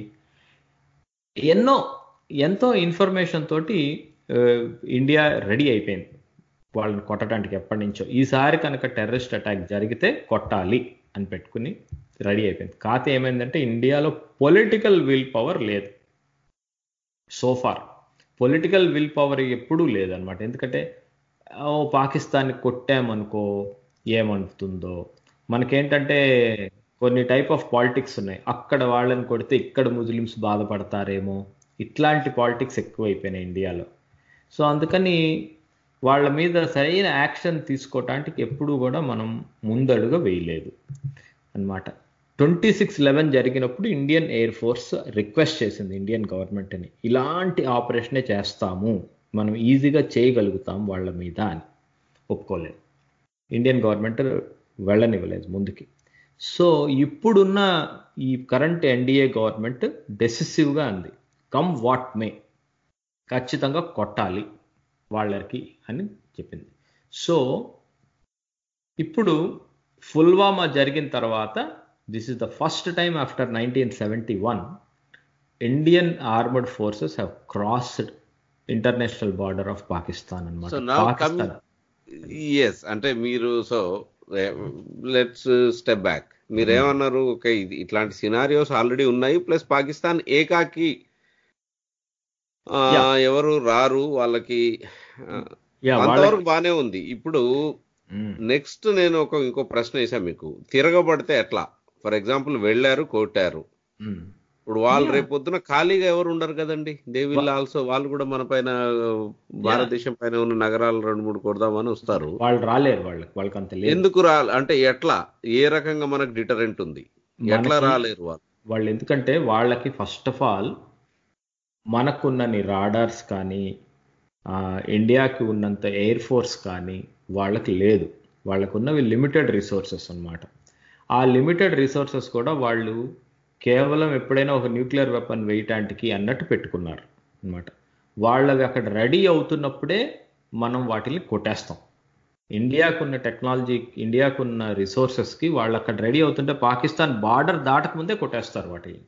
ఎంతో ఇన్ఫర్మేషన్ తోటి ఇండియా రెడీ అయిపోయింది వాళ్ళని కొట్టడానికి ఎప్పటి నుంచో. ఈసారి కనుక టెర్రరిస్ట్ అటాక్ జరిగితే కొట్టాలి అని పెట్టుకుని రెడీ అయిపోయింది. కాకపోతే ఏమైందంటే ఇండియాలో పొలిటికల్ విల్ పవర్ లేదు సోఫార్. పొలిటికల్ విల్ పవర్ ఎప్పుడూ లేదనమాట. ఎందుకంటే పాకిస్తాన్ని కొట్టామనుకో ఏమవుతుందో, మనకేంటంటే కొన్ని టైప్ ఆఫ్ పాలిటిక్స్ ఉన్నాయి. అక్కడ వాళ్ళని కొడితే ఇక్కడ ముస్లిమ్స్ బాధపడతారేమో, ఇట్లాంటి పాలిటిక్స్ ఎక్కువైపోయినాయి ఇండియాలో. సో అందుకని వాళ్ళ మీద సరైన యాక్షన్ తీసుకోవటానికి ఎప్పుడూ కూడా మనం ముందడుగు వేయలేదు అన్నమాట. 26/11 జరిగినప్పుడు ఇండియన్ ఎయిర్ ఫోర్స్ రిక్వెస్ట్ చేసింది ఇండియన్ గవర్నమెంట్ని, ఇలాంటి ఆపరేషనే చేస్తాము, మనం ఈజీగా చేయగలుగుతాం వాళ్ళ మీద అని. ఒప్పుకోలేదు, ఇండియన్ గవర్నమెంట్ వెళ్ళనివ్వలేదు ముందుకి. సో ఇప్పుడున్న ఈ కరెంట్ ఎన్డీఏ గవర్నమెంట్ డెసిసివ్గా అంది, కమ్ వాట్ మే, ఖచ్చితంగా కొట్టాలి వాళ్ళకి అని చెప్పింది. సో ఇప్పుడు పుల్వామా జరిగిన తర్వాత this is the first time after 1971 Indian armoured forces have crossed international border of Pakistan అన్నమాట. ఎస్, అంటే మీరు సో లెట్స్ స్టెప్ బ్యాక్. మీరేమన్నారు, ఓకే ఇట్లాంటి సినారియోస్ ఆల్రెడీ ఉన్నాయి, ప్లస్ పాకిస్తాన్ ఏకాకి ఎవరు రారు వాళ్ళకి, అంతవరకు బానే ఉంది. ఇప్పుడు నెక్స్ట్ నేను ఇంకో ప్రశ్న వేసాను మీకు, తిరగబడితే ఎట్లా? ఫర్ ఎగ్జాంపుల్ వెళ్ళారు, కొట్టారు, ఇప్పుడు వాళ్ళు రేపొద్దున ఖాళీగా ఎవరు ఉండరు కదండి. దే విల్ ఆల్సో, వాళ్ళు కూడా మన పైన భారతదేశం పైన ఉన్న నగరాలు 2-3 కొడదామని వస్తారు. వాళ్ళు రాలేరు, వాళ్ళకి అంత లేదు. ఎందుకు అంటే ఎట్లా, ఏ రకంగా మనకు డిటరెంట్ ఉంది, ఎట్లా రాలేరు వాళ్ళు? ఎందుకంటే వాళ్ళకి ఫస్ట్ ఆఫ్ ఆల్ మనకున్నన్ని రాడార్స్ కానీ ఇండియాకి ఉన్నంత ఎయిర్ ఫోర్స్ కానీ వాళ్ళకి లేదు. వాళ్ళకున్నవి లిమిటెడ్ రిసోర్సెస్ అన్నమాట. ఆ లిమిటెడ్ రిసోర్సెస్ కూడా వాళ్ళు కేవలం ఎప్పుడైనా ఒక న్యూక్లియర్ వెపన్ వేయటానికి అన్నట్టు పెట్టుకున్నారు అన్నమాట. వాళ్ళవి అక్కడ రెడీ అవుతున్నప్పుడే మనం వాటిని కొట్టేస్తాం. ఇండియాకున్న టెక్నాలజీ, ఇండియాకున్న రిసోర్సెస్కి వాళ్ళు అక్కడ రెడీ అవుతుంటే పాకిస్తాన్ బార్డర్ దాటకముందే కొట్టేస్తారు వాటిని.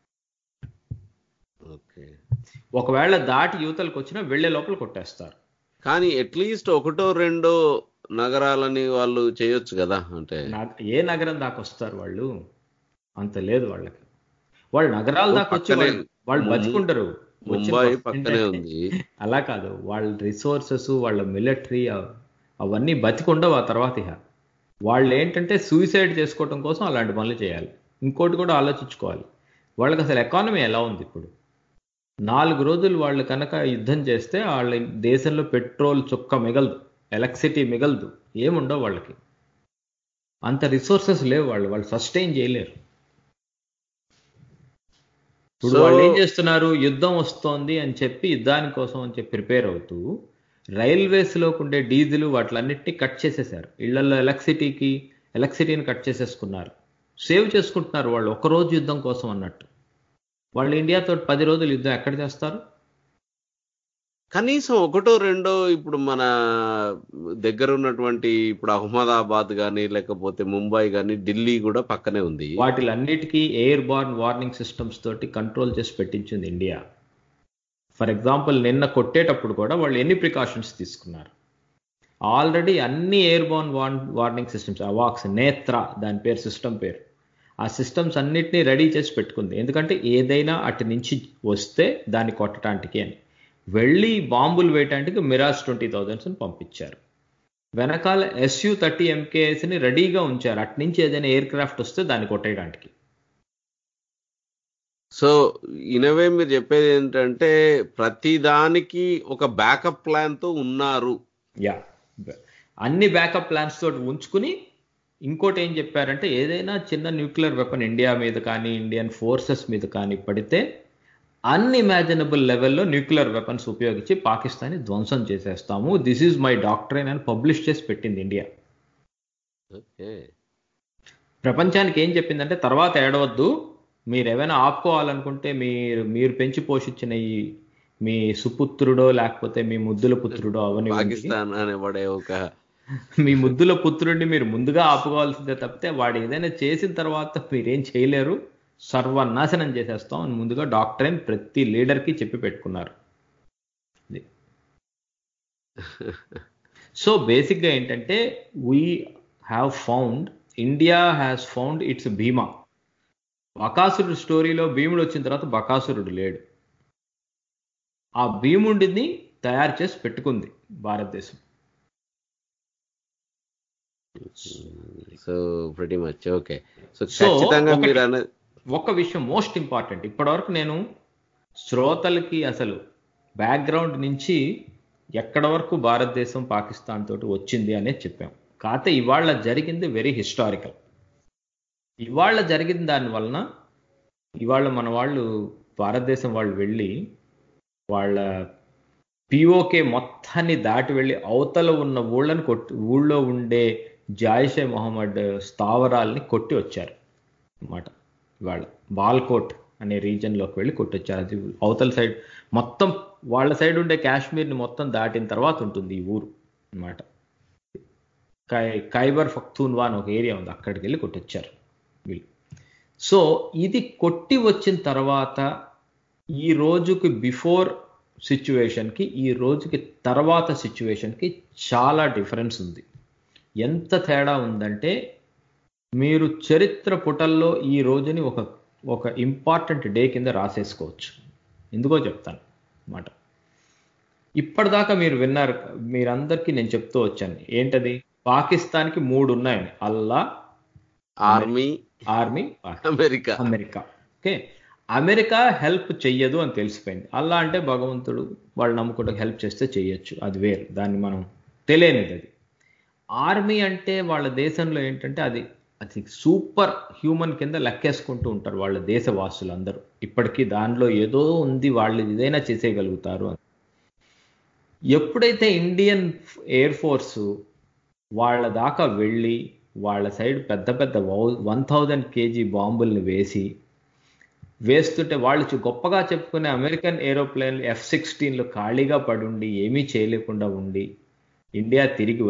ఒకవేళ దాటి యువతలకు వచ్చినా వెళ్లే లోపల కొట్టేస్తారు. కానీ అట్లీస్ట్ 1-2 నగరాలని వాళ్ళు చేయొచ్చు కదా. అంటే ఏ నగరం దాకా వస్తారు వాళ్ళు? అంత లేదు వాళ్ళకి. వాళ్ళు నగరాల దాకా వచ్చి వాళ్ళు బతుకుంటారు. ముంబై పక్కనే ఉంది. అలా కాదు, వాళ్ళ రిసోర్సెస్, వాళ్ళ మిలిటరీ అవన్నీ బతికుండవు. ఆ తర్వాత వాళ్ళు ఏంటంటే సూసైడ్ చేసుకోవటం కోసం అలాంటి పనులు చేయాలి. ఇంకోటి కూడా ఆలోచించుకోవాలి, వాళ్ళకి అసలు ఎకానమీ ఎలా ఉంది ఇప్పుడు. 4 రోజులు వాళ్ళు కనుక యుద్ధం చేస్తే వాళ్ళ దేశంలో పెట్రోల్ చుక్క మిగలదు, ఎలక్ట్రిసిటీ మిగలదు, ఏముండవు వాళ్ళకి. అంత రిసోర్సెస్ లేవు, వాళ్ళు సస్టైన్ చేయలేరు. ఇప్పుడు వాళ్ళు ఏం చేస్తున్నారు, యుద్ధం వస్తోంది అని చెప్పి యుద్ధాని కోసం అని చెప్పి ప్రిపేర్ అవుతూ రైల్వేస్లో ఉండే డీజిల్ వాటిలన్నిటినీ కట్ చేసేసారు. ఇళ్లలో ఎలక్ట్రిసిటీని కట్ చేసేసుకున్నారు, సేవ్ చేసుకుంటున్నారు వాళ్ళు ఒకరోజు యుద్ధం కోసం అన్నట్టు. వాళ్ళు ఇండియాతో 10 రోజులు యుద్ధం ఎక్కడ చేస్తారు? కనీసం 1-2 ఇప్పుడు మన దగ్గర ఉన్నటువంటి ఇప్పుడు అహ్మదాబాద్ కానీ లేకపోతే ముంబై కానీ ఢిల్లీ కూడా పక్కనే ఉంది. వాటిలన్నిటికీ ఎయిర్ బార్న్ వార్నింగ్ సిస్టమ్స్ తోటి కంట్రోల్ చేసి పెట్టించింది ఇండియా. ఫర్ ఎగ్జాంపుల్ నిన్న కొట్టేటప్పుడు కూడా వాళ్ళు ఎన్ని ప్రికాషన్స్ తీసుకున్నారు? ఆల్రెడీ అన్ని ఎయిర్ బార్న్ వార్నింగ్ సిస్టమ్స్, అవాక్స్, నేత్ర దాని పేరు, సిస్టమ్ పేరు, ఆ సిస్టమ్స్ అన్నిటినీ రెడీ చేసి పెట్టుకుంది. ఎందుకంటే ఏదైనా అటు నుంచి వస్తే దాన్ని కొట్టడానికి అని. వెళ్ళి బాంబులు వేయటానికి మిరాజ్ 20,000 పంపించారు. వెనకాల SU-30 MKSని రెడీగా ఉంచారు, అటు నుంచి ఏదైనా ఎయిర్ క్రాఫ్ట్ వస్తే దాన్ని కొట్టేయడానికి. సో ఇనవే మీరు చెప్పేది ఏంటంటే ప్రతిదానికి ఒక బ్యాకప్ ప్లాన్ తో ఉన్నారు. అన్ని బ్యాకప్ ప్లాన్స్ తోటి ఉంచుకుని, ఇంకోటి ఏం చెప్పారంటే ఏదైనా చిన్న న్యూక్లియర్ వెపన్ ఇండియా మీద కానీ ఇండియన్ ఫోర్సెస్ మీద కానీ పడితే అన్ఇమాజినబుల్ లెవెల్లో న్యూక్లియర్ వెపన్స్ ఉపయోగించి పాకిస్తాన్ని ధ్వంసం చేసేస్తాము, దిస్ ఈజ్ మై డాక్ట్రైన్ అని పబ్లిష్ చేసి పెట్టింది ఇండియా. ప్రపంచానికి ఏం చెప్పిందంటే తర్వాత ఏడవద్దు, మీరు ఏమైనా ఆపుకోవాలనుకుంటే మీరు పెంచి పోషించిన ఈ మీ సుపుత్రుడో లేకపోతే మీ ముద్దుల పుత్రుడో అవన్నీ పాకిస్తాన్ అనేవాడే ఒక మీ ముద్దుల పుత్రుడిని మీరు ముందుగా ఆపుకోవాల్సిందే తప్పితే వాడు ఏదైనా చేసిన తర్వాత మీరేం చేయలేరు, సర్వనాశనం చేసేస్తాం అని ముందుగా డాక్టరైన్ ప్రతి లీడర్కి చెప్పి పెట్టుకున్నారు. సో బేసిక్గా ఏంటంటే India has found its Bhima. బకాసురుడు స్టోరీలో భీముడు వచ్చిన తర్వాత బకాసురుడు లేడు. ఆ భీముడిని తయారు చేసి పెట్టుకుంది భారతదేశం. So pretty much okay. So ఖచ్చితంగా మీరు అన్నది ఒక విషయం మోస్ట్ ఇంపార్టెంట్, ఇప్పటివరకు నేను శ్రోతలకి అసలు బ్యాక్గ్రౌండ్ నుంచి ఎక్కడ వరకు భారతదేశం పాకిస్తాన్ తోటి వచ్చింది అనేది చెప్పాం. కాకపోతే ఇవాళ జరిగింది వెరీ హిస్టారికల్. ఇవాళ జరిగిన దాని వలన ఇవాళ మన వాళ్ళు భారతదేశం వాళ్ళు వెళ్ళి వాళ్ళ పిఓకే మొత్తాన్ని దాటి వెళ్ళి అవతల ఉన్న ఊళ్ళో ఉండే జాయిషే మొహమ్మద్ స్థావరాల్ని కొట్టి వచ్చారు అన్నమాట. ఇవాళ బాల్కోట్ అనే రీజన్లోకి వెళ్ళి కొట్టొచ్చారు. అది అవతల సైడ్ మొత్తం వాళ్ళ సైడ్ ఉండే కాశ్మీర్ని మొత్తం దాటిన తర్వాత ఉంటుంది ఈ ఊరు అన్నమాట. ఖైబర్ పఖ్తూన్వా అని ఒక ఏరియా ఉంది, అక్కడికి వెళ్ళి కొట్టొచ్చారు వీళ్ళు. సో ఇది కొట్టి వచ్చిన తర్వాత ఈ రోజుకి బిఫోర్ సిచ్యువేషన్కి ఈ రోజుకి తర్వాత సిచ్యువేషన్కి చాలా డిఫరెన్స్ ఉంది. ఎంత తేడా ఉందంటే మీరు చరిత్ర పుటల్లో ఈ రోజుని ఒక ఇంపార్టెంట్ డే కింద రాసేసుకోవచ్చు. ఎందుకో చెప్తాను అన్నమాట. ఇప్పటిదాకా మీరు విన్నారు, మీరందరికీ నేను చెప్తూ వచ్చాను ఏంటది, పాకిస్తాన్కి 3 ఉన్నాయని, Allah, army, America. Okay, America help చెయ్యదు అని తెలిసిపోయింది. అల్లా అంటే భగవంతుడు, వాళ్ళు నమ్ముకుంటూ హెల్ప్ చేస్తే చెయ్యొచ్చు, అది వేరు, దాన్ని మనం తెలియనిది. అది ఆర్మీ అంటే వాళ్ళ దేశంలో ఏంటంటే అది సూపర్ హ్యూమన్ కింద లెక్కేసుకుంటూ ఉంటారు వాళ్ళ దేశవాసులందరూ. ఇప్పటికీ దానిలో ఏదో ఉంది, వాళ్ళు ఏదైనా చేసేయగలుగుతారు అని. ఎప్పుడైతే ఇండియన్ ఎయిర్ ఫోర్స్ వాళ్ళ దాకా వెళ్ళి వాళ్ళ సైడ్ పెద్ద పెద్ద 1000 kg బాంబుల్ని వేస్తుంటే వాళ్ళు గొప్పగా చెప్పుకునే అమెరికన్ ఏరోప్లేన్లు F-16లు ఖాళీగా పడుండి ఏమీ చేయలేకుండా ఉండి ఇండియా తిరిగి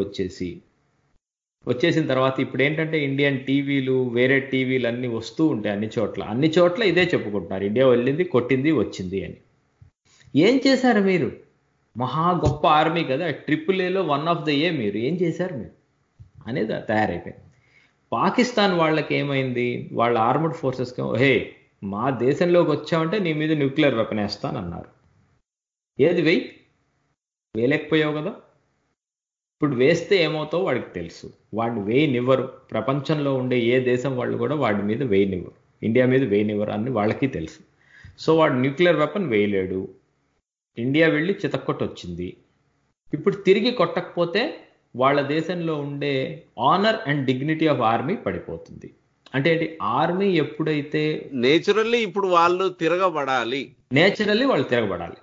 వచ్చేసిన తర్వాత ఇప్పుడు ఏంటంటే ఇండియన్ టీవీలు, వేరే టీవీలు అన్నీ వస్తూ ఉంటాయి అన్ని చోట్ల ఇదే చెప్పుకుంటున్నారు, ఇండియా వెళ్ళింది, కొట్టింది, వచ్చింది అని. ఏం చేశారు మీరు? మహా గొప్ప ఆర్మీ కదా, AAAలో 1 ఆఫ్ ద ఏ, మీరు ఏం చేశారు మీరు అనేది తయారైపోయింది. పాకిస్తాన్ వాళ్ళకి ఏమైంది, వాళ్ళ ఆర్మడ్ ఫోర్సెస్కి హే మా దేశంలోకి వచ్చామంటే నీ మీద న్యూక్లియర్ వెపన్ వేస్తానన్నారు. ఏది వేయలేకపోయావు కదా, ఇప్పుడు వేస్తే ఏమవుతావో వాడికి తెలుసు, వాడిని వేయనివ్వరు. ప్రపంచంలో ఉండే ఏ దేశం వాళ్ళు కూడా వాడి మీద వేయనివ్వరు, ఇండియా మీద వేయనివ్వరు అని వాళ్ళకి తెలుసు. సో వాడు న్యూక్లియర్ వెపన్ వేయలేడు, ఇండియా వెళ్ళి చితక్కొట్టి వచ్చింది. ఇప్పుడు తిరిగి కొట్టకపోతే వాళ్ళ దేశంలో ఉండే honour and dignity of army పడిపోతుంది. అంటే ఏంటి, ఆర్మీ ఎప్పుడైతే నేచురల్లీ ఇప్పుడు వాళ్ళు తిరగబడాలి, వాళ్ళు తిరగబడాలి.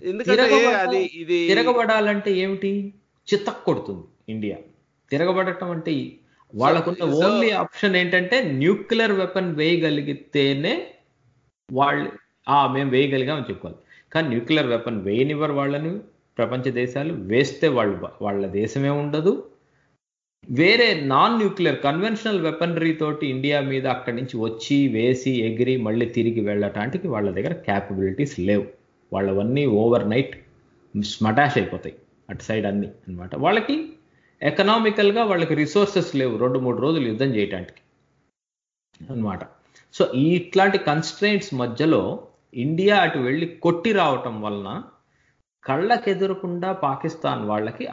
ఇది తిరగబడాలంటే ఏమిటి, చితక్ కొడుతుంది ఇండియా. తిరగబడటం అంటే వాళ్ళకున్న ఓన్లీ ఆప్షన్ ఏంటంటే న్యూక్లియర్ వెపన్ వేయగలిగితేనే వాళ్ళు మేము వేయగలిగామని చెప్పుకోవాలి. కానీ న్యూక్లియర్ వెపన్ వేయనివ్వరు వాళ్ళని ప్రపంచ దేశాలు. వేస్తే వాళ్ళ దేశమే ఉండదు. వేరే నాన్ న్యూక్లియర్ కన్వెన్షనల్ వెపనరీ తోటి ఇండియా మీద అక్కడి నుంచి వచ్చి వేసి ఎగిరి మళ్ళీ తిరిగి వెళ్ళటానికి వాళ్ళ దగ్గర క్యాపబిలిటీస్ లేవు. వాళ్ళవన్నీ ఓవర్ నైట్ స్మటాష్ అయిపోతాయి అటు సైడ్ అన్ని అనమాట. వాళ్ళకి ఎకనామికల్గా వాళ్ళకి రిసోర్సెస్ లేవు 2-3 రోజులు యుద్ధం చేయటానికి అనమాట. సో ఇట్లాంటి కన్స్ట్రెయింట్స్ మధ్యలో ఇండియా అటు వెళ్ళి కొట్టి రావటం వలన కళ్ళకెదురకుండా పాకిస్తాన్ వాళ్ళకి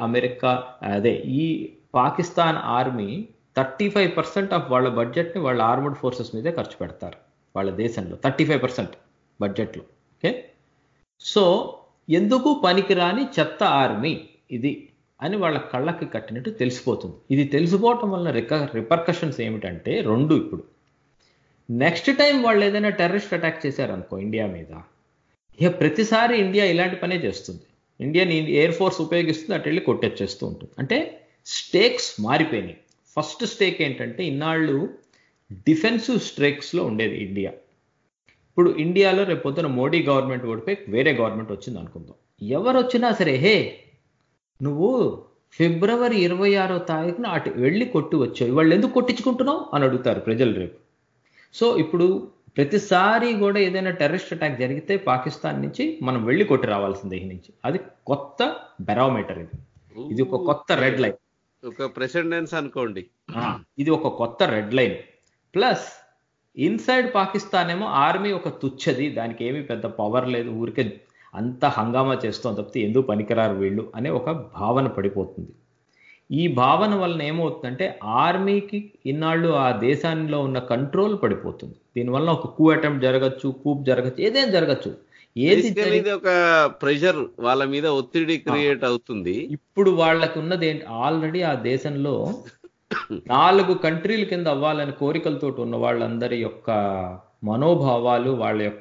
ఈ పాకిస్తాన్ ఆర్మీ 35% ఆఫ్ వాళ్ళ బడ్జెట్ని వాళ్ళ ఆర్మడ్ ఫోర్సెస్ మీదే ఖర్చు పెడతారు వాళ్ళ దేశంలో, 35% బడ్జెట్లో. ఓకే, సో ఎందుకు పనికిరాని చెత్త ఆర్మీ ఇది అని వాళ్ళ కళ్ళకి కట్టినట్టు తెలిసిపోతుంది. ఇది తెలిసిపోవటం వలన రిపర్కషన్స్ ఏమిటంటే 2. ఇప్పుడు నెక్స్ట్ టైం వాళ్ళు ఏదైనా టెర్రరిస్ట్ అటాక్ చేశారనుకో ఇండియా మీద, ప్రతిసారి ఇండియా ఇలాంటి పనే చేస్తుంది. ఇండియన్ ఎయిర్ ఫోర్స్ ఉపయోగిస్తుంది, అటు వెళ్ళి కొట్టేచ్చేస్తూ ఉంటుంది. అంటే స్టేక్స్ మారిపోయినాయి. ఫస్ట్ స్టేక్ ఏంటంటే ఇన్నాళ్ళు డిఫెన్సివ్ స్టేక్స్లో ఉండేది ఇండియా. ఇప్పుడు ఇండియాలో రేపు పొద్దున మోడీ గవర్నమెంట్ ఓడిపోయి వేరే గవర్నమెంట్ వచ్చింది అనుకుందాం. ఎవరు వచ్చినా సరే నువ్వు ఫిబ్రవరి 26వ తారీఖున అటు వెళ్ళి కొట్టి వచ్చావు, వాళ్ళు ఎందుకు కొట్టించుకుంటున్నావు అని అడుగుతారు ప్రజలు రేపు. సో ఇప్పుడు ప్రతిసారి కూడా ఏదైనా టెర్రరిస్ట్ అటాక్ జరిగితే పాకిస్తాన్ నుంచి మనం వెళ్ళి కొట్టి రావాల్సిందే ఈ నుంచి. అది కొత్త బెరోమీటర్, ఇది ఒక కొత్త రెడ్ లైన్, ఒక ప్రెసిడెన్స్ అనుకోండి. ఇది ఒక కొత్త red line. Plus inside Pakistan ఏమో ఆర్మీ ఒక తుచ్చది, దానికి ఏమీ పెద్ద పవర్ లేదు, ఊరికే అంత హంగామా చేస్తాం తప్పితే ఎందుకు పనికిరారు వీళ్ళు అనే ఒక భావన పడిపోతుంది. ఈ భావన వలన ఏమవుతుందంటే ఆర్మీకి ఇన్నాళ్ళు ఆ దేశాల్లో ఉన్న కంట్రోల్ పడిపోతుంది. దీనివల్ల ఒక కూ అటెంప్ట్ జరగచ్చు, కూప్ జరగచ్చు, ఏదైనా జరగచ్చు. ఇది ఒక ప్రెషర్ వాళ్ళ మీద ఒత్తిడి క్రియేట్ అవుతుంది. ఇప్పుడు వాళ్ళకి ఉన్నది ఏంటి, ఆల్రెడీ ఆ దేశంలో 4 కంట్రీల కింద అవ్వాలని కోరికలతో ఉన్న వాళ్ళందరి యొక్క మనోభావాలు,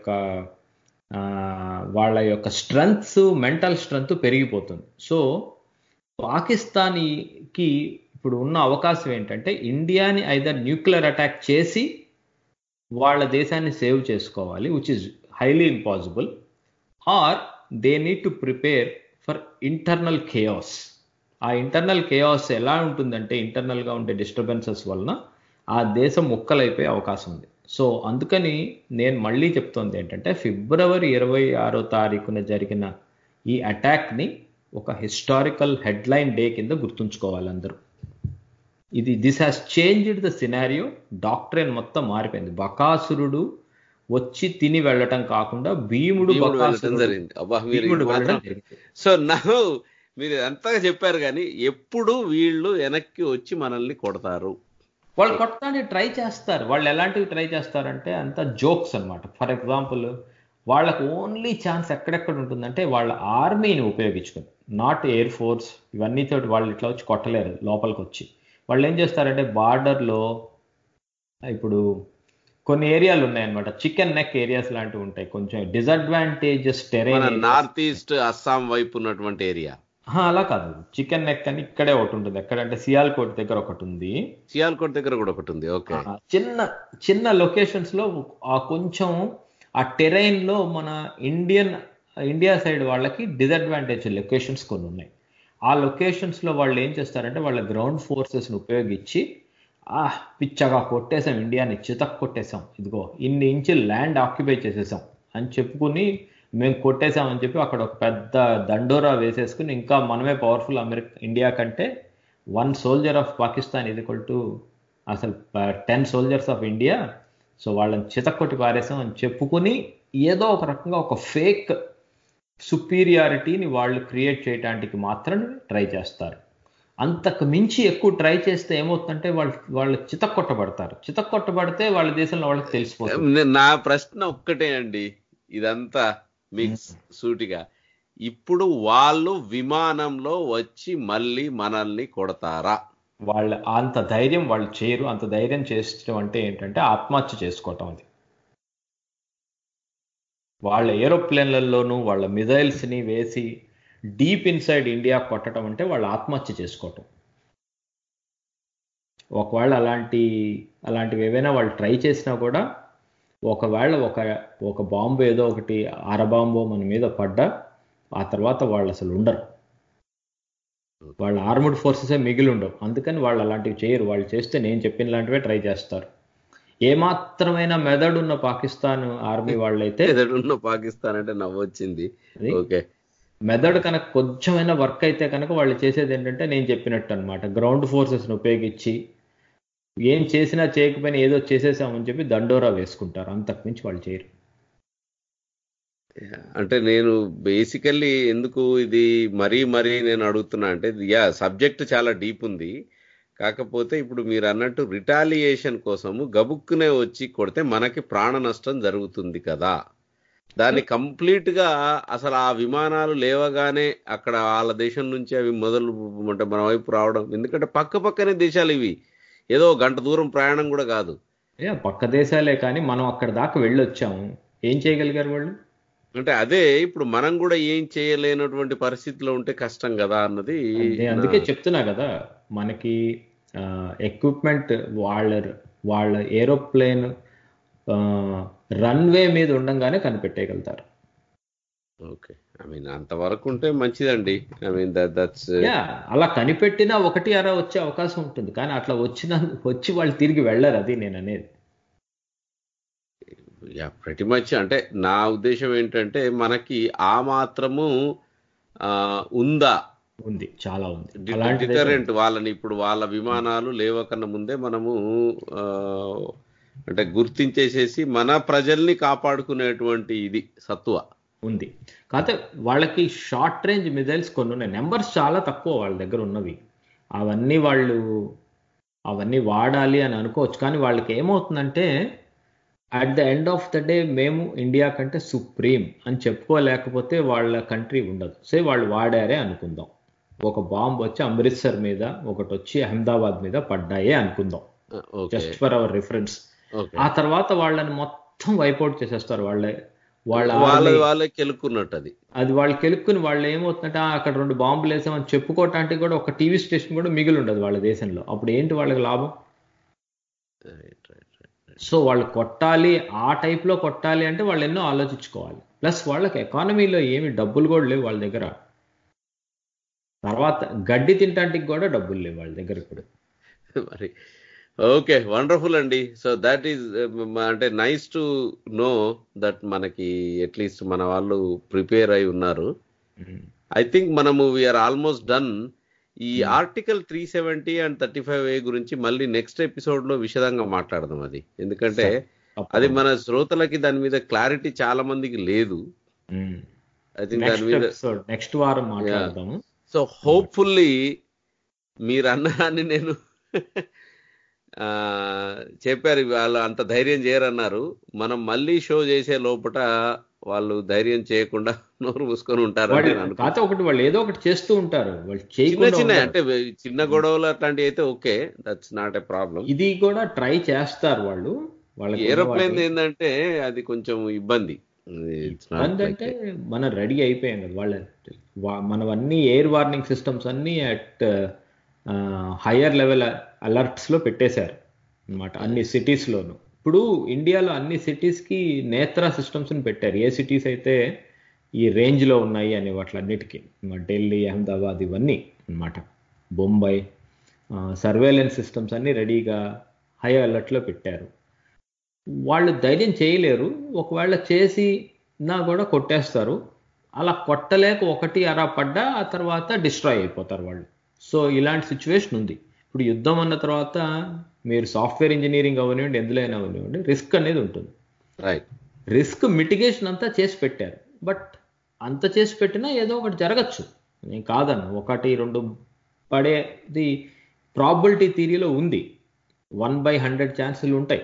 వాళ్ళ యొక్క స్ట్రెంగ్త్, మెంటల్ స్ట్రెంగ్త్ పెరిగిపోతుంది. సో పాకిస్తాన్కి ఇప్పుడు ఉన్న అవకాశం ఏంటంటే ఇండియాని ఐదర్ న్యూక్లియర్ అటాక్ చేసి వాళ్ళ దేశాన్ని సేవ్ చేసుకోవాలి, which is highly impossible, or they need to prepare for internal chaos. ఆ ఇంటర్నల్ కేయాస్ ఎలా ఉంటుందంటే ఇంటర్నల్గా ఉండే డిస్టర్బెన్సెస్ వలన ఆ దేశం ముక్కలైపోయే అవకాశం ఉంది. సో అందుకని నేను మళ్ళీ చెప్తోంది ఏంటంటే ఫిబ్రవరి 26వ తారీఖున జరిగిన ఈ అటాక్ని ఒక హిస్టారికల్ హెడ్లైన్ డే కింద గుర్తుంచుకోవాలి అందరూ. This has changed the scenario. Doctrine మొత్తం మారిపోయింది. బకాసురుడు వచ్చి తిని వెళ్ళటం కాకుండా భీముడు జరిగింది. సో నా మీరు ఎంతగా చెప్పారు కానీ ఎప్పుడు వీళ్ళు వెనక్కి వచ్చి మనల్ని కొడతారు? వాళ్ళు కొట్టడానికి ట్రై చేస్తారు. వాళ్ళు ఎలాంటివి ట్రై చేస్తారంటే అంత జోక్స్ అనమాట. ఫర్ ఎగ్జాంపుల్ వాళ్ళకు ఓన్లీ ఛాన్స్ ఎక్కడెక్కడ ఉంటుందంటే వాళ్ళ ఆర్మీని ఉపయోగించుకుని, నాట్ ఎయిర్ ఫోర్స్ ఇవన్నీ తోటి వాళ్ళు ఇట్లా వచ్చి కొట్టలేరు. లోపలికి వచ్చి వాళ్ళు ఏం చేస్తారంటే బార్డర్లో ఇప్పుడు కొన్ని ఏరియాలు ఉన్నాయన్నమాట, చికెన్ నెక్ ఏరియాస్ లాంటివి ఉంటాయి, కొంచెం disadvantages terrain, north east Assam వైపు ఉన్నటువంటి ఏరియా. అలా కాదు, చికెన్ నెక్ అని ఇక్కడే ఒకటి ఉంటుంది. ఎక్కడంటే సియాల్కోట్ దగ్గర ఒకటి ఉంది, సియాల్కోట్ దగ్గర కూడా ఒకటి ఉంది. ఓకే, చిన్న చిన్న లొకేషన్స్ లో కొంచెం ఆ టెరైన్ లో మన ఇండియా సైడ్ వాళ్ళకి డిసడ్వాంటేజ్ లొకేషన్స్ కొన్ని ఉన్నాయి. ఆ లొకేషన్స్ లో వాళ్ళు ఏం చేస్తారంటే వాళ్ళ గ్రౌండ్ ఫోర్సెస్ని ఉపయోగించి పిచ్చగా కొట్టేసాం, ఇండియాని చితక్ కొట్టేసాం, ఇదిగో ఇన్ని ఇంచులు ల్యాండ్ ఆక్యుపై చేసేసాం అని చెప్పుకుని మేము కొట్టేసామని చెప్పి అక్కడ ఒక పెద్ద దండోరా వేసేసుకుని ఇంకా మనమే పవర్ఫుల్, ఇండియా కంటే 1 సోల్జర్ ఆఫ్ పాకిస్తాన్ ఇది ఈక్వల్ టు అసలు 10 సోల్జర్స్ ఆఫ్ ఇండియా. సో వాళ్ళని చితక్కొట్టి పారేసాం అని చెప్పుకుని ఏదో ఒక రకంగా ఒక ఫేక్ సుపీరియారిటీని వాళ్ళు క్రియేట్ చేయడానికి మాత్రం ట్రై చేస్తారు. అంతకు మించి ఎక్కువ ట్రై చేస్తే ఏమవుతుందంటే వాళ్ళు చితక్కొట్టబడతారు. చితక్కొట్టబడితే వాళ్ళ దేశంలో వాళ్ళకి తెలిసిపోతుంది. నా ప్రశ్న ఒక్కటే అండి, ఇదంతా మిక్స్ సూటిగా, ఇప్పుడు వాళ్ళు విమానంలో వచ్చి మళ్ళీ మనల్ని కొడతారా? వాళ్ళ అంత ధైర్యం వాళ్ళు చేయరు. అంత ధైర్యం చేసడం అంటే ఏంటంటే ఆత్మహత్య చేసుకోవటం. అది వాళ్ళ ఏరోప్లేన్లలోనూ వాళ్ళ మిజైల్స్ని వేసి డీప్ ఇన్సైడ్ ఇండియా కొట్టడం అంటే వాళ్ళు ఆత్మహత్య చేసుకోవటం. ఒకవేళ అలాంటివి ఏవైనా వాళ్ళు ట్రై చేసినా కూడా ఒకవేళ ఒక బాంబు ఏదో ఒకటి అరబాంబో మన మీద పడ్డా ఆ తర్వాత వాళ్ళు అసలు ఉండరు. వాళ్ళ ఆర్మడ్ ఫోర్సెసే మిగిలి ఉండవు. అందుకని వాళ్ళు అలాంటివి చేయరు. వాళ్ళు చేస్తే నేను చెప్పిన లాంటివే ట్రై చేస్తారు. ఏమాత్రమైన మెదడున్న పాకిస్తాన్ ఆర్మీ వాళ్ళైతే, మెదడున్న పాకిస్తాన్ అంటే నవ్వొచ్చింది, ఓకే, మెదడు కనుక కొంచెమైనా వర్క్ అయితే కనుక వాళ్ళు చేసేది ఏంటంటే నేను చెప్పినట్టు అనమాట, గ్రౌండ్ ఫోర్సెస్ని ఉపయోగించి ఏం చేసినా చేయకపోయినా ఏదో చేసేసామని చెప్పి దండోరా వేసుకుంటారు. అంతకుమించి వాళ్ళు చేయరు. అంటే నేను బేసికల్లీ ఎందుకు ఇది మరీ నేను అడుగుతున్నా అంటే, సబ్జెక్ట్ చాలా డీప్ ఉంది. కాకపోతే ఇప్పుడు మీరు అన్నట్టు రిటాలియేషన్ కోసము గబుక్కునే వచ్చి కొడితే మనకి ప్రాణ నష్టం జరుగుతుంది కదా. దాన్ని కంప్లీట్ గా అసలు ఆ విమానాలు లేవగానే అక్కడ వాళ్ళ దేశం నుంచి అవి మొదలు అంటే మన వైపు రావడం, ఎందుకంటే పక్కనే దేశాలు ఇవి, ఏదో గంట దూరం ప్రయాణం కూడా కాదు. పక్క దేశాలే కానీ మనం అక్కడ దాకా వెళ్ళొచ్చాము, ఏం చేయగలిగారు వాళ్ళు? అంటే అదే ఇప్పుడు మనం కూడా ఏం చేయలేనటువంటి పరిస్థితిలో ఉంటే కష్టం కదా అన్నది. అందుకే చెప్తున్నా కదా, మనకి ఎక్విప్మెంట్ వాళ్ళ ఏరోప్లేన్ రన్వే మీద ఉండంగానే కనిపెట్టేయగలుగుతారు. ఓకే, ఐ మీన్ అంతవరకు ఉంటే మంచిదండి. ఐ మీన్ దట్స్ అలా కనిపెట్టినా 1-6 వచ్చే అవకాశం ఉంటుంది, కానీ అట్లా వచ్చి వాళ్ళు తిరిగి వెళ్ళరు. అది నేను అనేది. ప్రతి మచ్ అంటే నా ఉద్దేశం ఏంటంటే మనకి ఆ మాత్రము ఉందా? ఉంది, చాలా ఉంది. డిటరెంట్ వాళ్ళని ఇప్పుడు వాళ్ళ విమానాలు లేవకన్నా ముందే మనము అంటే గుర్తించేసేసి మన ప్రజల్ని కాపాడుకునేటువంటి ఇది సత్వ ఉంది. కాకపోతే వాళ్ళకి షార్ట్ రేంజ్ మిజైల్స్ కొన్ని ఉన్నాయి. నెంబర్స్ చాలా తక్కువ వాళ్ళ దగ్గర ఉన్నవి. అవన్నీ వాడాలి అని అనుకోవచ్చు. కానీ వాళ్ళకి ఏమవుతుందంటే at the end of the day మేము ఇండియా కంటే సుప్రీం అని చెప్పుకోలేకపోతే వాళ్ళ కంట్రీ ఉండదు. వాళ్ళు వాడారే అనుకుందాం, ఒక బాంబు వచ్చి అమృత్సర్ మీద, ఒకటి వచ్చి అహ్మదాబాద్ మీద పడ్డాయే అనుకుందాం, జస్ట్ ఫర్ అవర్ రిఫరెన్స్. ఆ తర్వాత వాళ్ళని మొత్తం వైపౌట్ చేసేస్తారు. వాళ్ళే కెలుక్కున్నట్టు అది వాళ్ళు కెలుక్కుని వాళ్ళు ఏమవుతుందంటే అక్కడ 2 బాంబులు వేసామని చెప్పుకోవటానికి కూడా ఒక టీవీ స్టేషన్ కూడా మిగిలి ఉండదు వాళ్ళ దేశంలో. అప్పుడు ఏంటి వాళ్ళకి లాభం? సో వాళ్ళు కొట్టాలి, ఆ టైప్లో కొట్టాలి అంటే వాళ్ళు ఎన్నో ఆలోచించుకోవాలి. ప్లస్ వాళ్ళకి ఎకానమీలో ఏమి డబ్బులు కూడా లేవు వాళ్ళ దగ్గర. తర్వాత గడ్డి తినటానికి కూడా డబ్బులు లేవు వాళ్ళ దగ్గర ఇప్పుడు. మరి ఓకే, వండర్ఫుల్ అండి. సో దాట్ ఈస్ అంటే నైస్ టు నో దట్ మనకి అట్లీస్ట్ మన వాళ్ళు ప్రిపేర్ అయి ఉన్నారు. ఐ థింక్ మనము వీఆర్ ఆల్మోస్ట్ డన్. ఈ ఆర్టికల్ 370 అండ్ 35A గురించి మళ్ళీ నెక్స్ట్ ఎపిసోడ్ లో విశదంగా మాట్లాడదాం అది. ఎందుకంటే అది మన శ్రోతలకి దాని మీద క్లారిటీ చాలా మందికి లేదు. ఐ థింక్ దాని మీద నెక్స్ట్ వారం మాట్లాడదాము. సో హోప్ఫుల్లీ మీరు అన్నాన్ని నేను చెప్పారు, వాళ్ళు అంత ధైర్యం చేయరన్నారు. మనం మళ్ళీ షో చేసే లోపల వాళ్ళు ధైర్యం చేయకుండా నోరు మూసుకొని ఉంటారు. ఒకటి వాళ్ళు ఏదో ఒకటి చేస్తూ ఉంటారు. చిన్న అంటే చిన్న గొడవలు అట్లాంటివి అయితే okay, that's not a problem. ఇది కూడా ట్రై చేస్తారు వాళ్ళు. వాళ్ళకి ఏరోప్లేన్ ఏంటంటే అది కొంచెం ఇబ్బంది. అంటే మనం రెడీ అయిపోయాం కదా. మనవన్నీ ఎయిర్ వార్నింగ్ సిస్టమ్స్ అన్ని అట్ హయ్యర్ లెవెల్ అలర్ట్స్ లో పెట్టేశారు అన్నమాట అన్ని సిటీస్ లోను. ఇప్పుడు ఇండియాలో అన్ని సిటీస్ కి నేత్రా సిస్టమ్స్ ని పెట్టారు. ఏ సిటీస్ అయితే ఈ రేంజ్ లో ఉన్నాయి అనే వాటిలన్నిటికీ, ఢిల్లీ, అహ్మదాబాద్ ఇవన్నీ అన్నమాట, బొంబాయి, సర్వేలెన్స్ సిస్టమ్స్ అన్ని రెడీగా హై అలర్ట్ లో పెట్టారు. వాళ్ళు ధైర్యం చేయలేరు. ఒకవేళ చేసి నా కూడా కొట్టేస్తారు. అలా కొట్టలేక ఒకటి అరా పడ్డా ఆ తర్వాత డిస్ట్రాయ్ అయిపోతారు వాళ్ళు. సో ఇలాంటి సిచ్యువేషన్ ఉంది. ఇప్పుడు యుద్ధం అన్న తర్వాత మీరు సాఫ్ట్వేర్ ఇంజనీరింగ్ అవనివ్వండి, ఎందులో అయినా అవనివ్వండి, రిస్క్ అనేది ఉంటుంది. రిస్క్ మిటిగేషన్ అంతా చేసి పెట్టారు. బట్ అంత చేసి పెట్టినా ఏదో ఒకటి జరగచ్చు, నేను కాదన్న. 1-2 పడేది ప్రాబిలిటీ థియరీలో ఉంది. 1/100 ఛాన్సులు ఉంటాయి.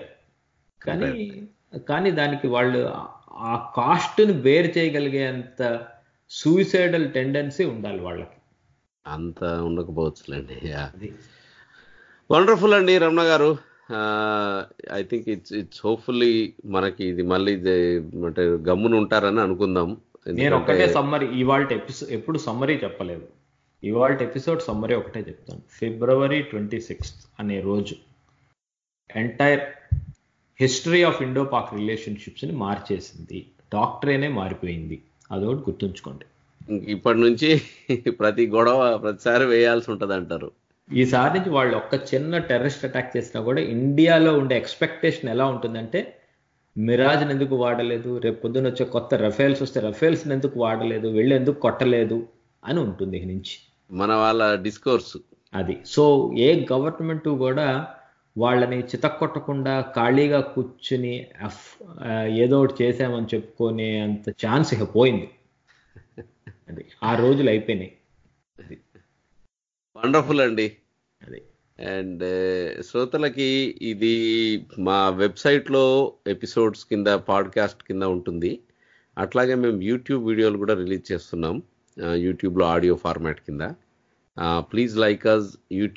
కానీ దానికి వాళ్ళు ఆ కాస్ట్ని బేర్ చేయగలిగేంత సూసైడల్ టెండెన్సీ ఉండాలి వాళ్ళకి. అంత ఉండకపోవచ్చులేండి. వండర్ఫుల్ అండి రమణ గారు. ఐ థింక్ ఇట్స్ హోప్ఫుల్లీ మనకి ఇది మళ్ళీ అంటే గమ్మున ఉంటారని అనుకుందాం. నేను ఒకటే సమ్మరీ, ఇవాళ ఎప్పుడు సమ్మరీ చెప్పలేదు, ఇవాళ ఎపిసోడ్ సమ్మరీ ఒకటే చెప్తాను. February 26th అనే రోజు entire history of Indo Pak relationships ని మార్చేసింది. డాక్టరేనే మారిపోయింది. అదొకటి గుర్తుంచుకోండి. ఇప్పటి నుంచి ప్రతి గొడవ ప్రతిసారి వేయాల్సి ఉంటుంది అంటారు. ఈసారి నుంచి వాళ్ళు ఒక్క చిన్న టెర్రరిస్ట్ అటాక్ చేసినా కూడా ఇండియాలో ఉండే ఎక్స్పెక్టేషన్ ఎలా ఉంటుందంటే, మిరాజ్ని ఎందుకు వాడలేదు, రేపు పొద్దున వచ్చే కొత్త రఫేల్స్ వస్తే రఫేల్స్ని ఎందుకు వాడలేదు, వెళ్ళి ఎందుకు కొట్టలేదు అని ఉంటుంది నుంచి మన వాళ్ళ డిస్కోర్స్ అది. సో ఏ గవర్నమెంట్ కూడా వాళ్ళని చితక్కొట్టకుండా ఖాళీగా కూర్చుని ఏదో ఒకటి చేసామని చెప్పుకునే అంత ఛాన్స్ ఇక పోయింది. అది ఆ రోజులు అయిపోయినాయి. అది వండర్ఫుల్ అండి. అది అండ్ శ్రోతలకి ఇది మా వెబ్సైట్లో ఎపిసోడ్స్ కింద, పాడ్కాస్ట్ కింద ఉంటుంది. అట్లాగే మేము యూట్యూబ్ వీడియోలు కూడా రిలీజ్ చేస్తున్నాం, యూట్యూబ్లో ఆడియో ఫార్మాట్ కింద. ప్లీజ్ లైక్ అస్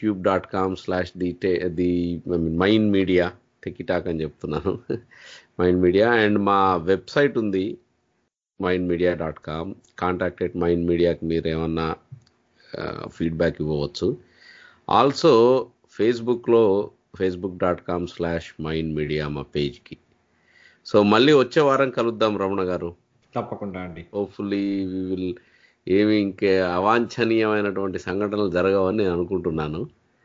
youtube.com/మైండ్ మీడియా, టెకిటాక్ అని చెప్తున్నాను, మైండ్ మీడియా. అండ్ మా వెబ్సైట్ ఉంది mindmedia.com. contact@mindmediaకి మీరు ఏమన్నా ఫీడ్బ్యాక్ ఇవ్వవచ్చు. ఆల్సో ఫేస్బుక్లో facebook.com/mindmedia మా పేజ్కి. సో మళ్ళీ వచ్చే వారం కలుద్దాం రమణ గారు. తప్పకుండా అండి. హోప్ఫుల్లీ వి విల్ ఏమి ఇంకే అవాంఛనీయమైనటువంటి సంఘటనలు జరగవని నేను అనుకుంటున్నాను.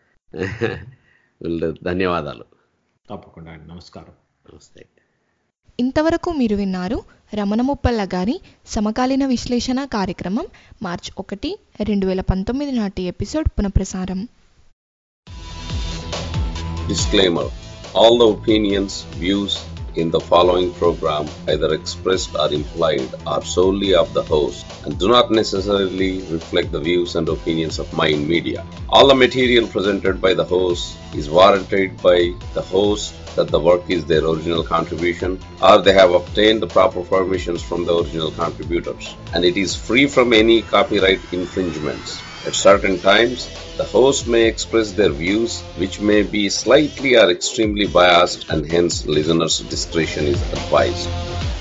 ధన్యవాదాలు. తప్పకుండా అండి. నమస్కారం. నమస్తే. ఇంతవరకు మీరు విన్నారు రమణ ముప్పల్ల గారి సమకాలీన విశ్లేషణ కార్యక్రమం మార్చి 1, 2019 నాటి ఎపిసోడ్ పునఃప్రసారం. Disclaimer: all the opinions, views in the following program, either expressed or implied, are solely of the host and do not necessarily reflect the views and opinions of Mind Media. All the material presented by the host is warranted by the host that the work is their original contribution or they have obtained the proper permissions from the original contributors, and it is free from any copyright infringements. At certain times, the host may express their views which may be slightly or extremely biased, and hence listeners' discretion is advised.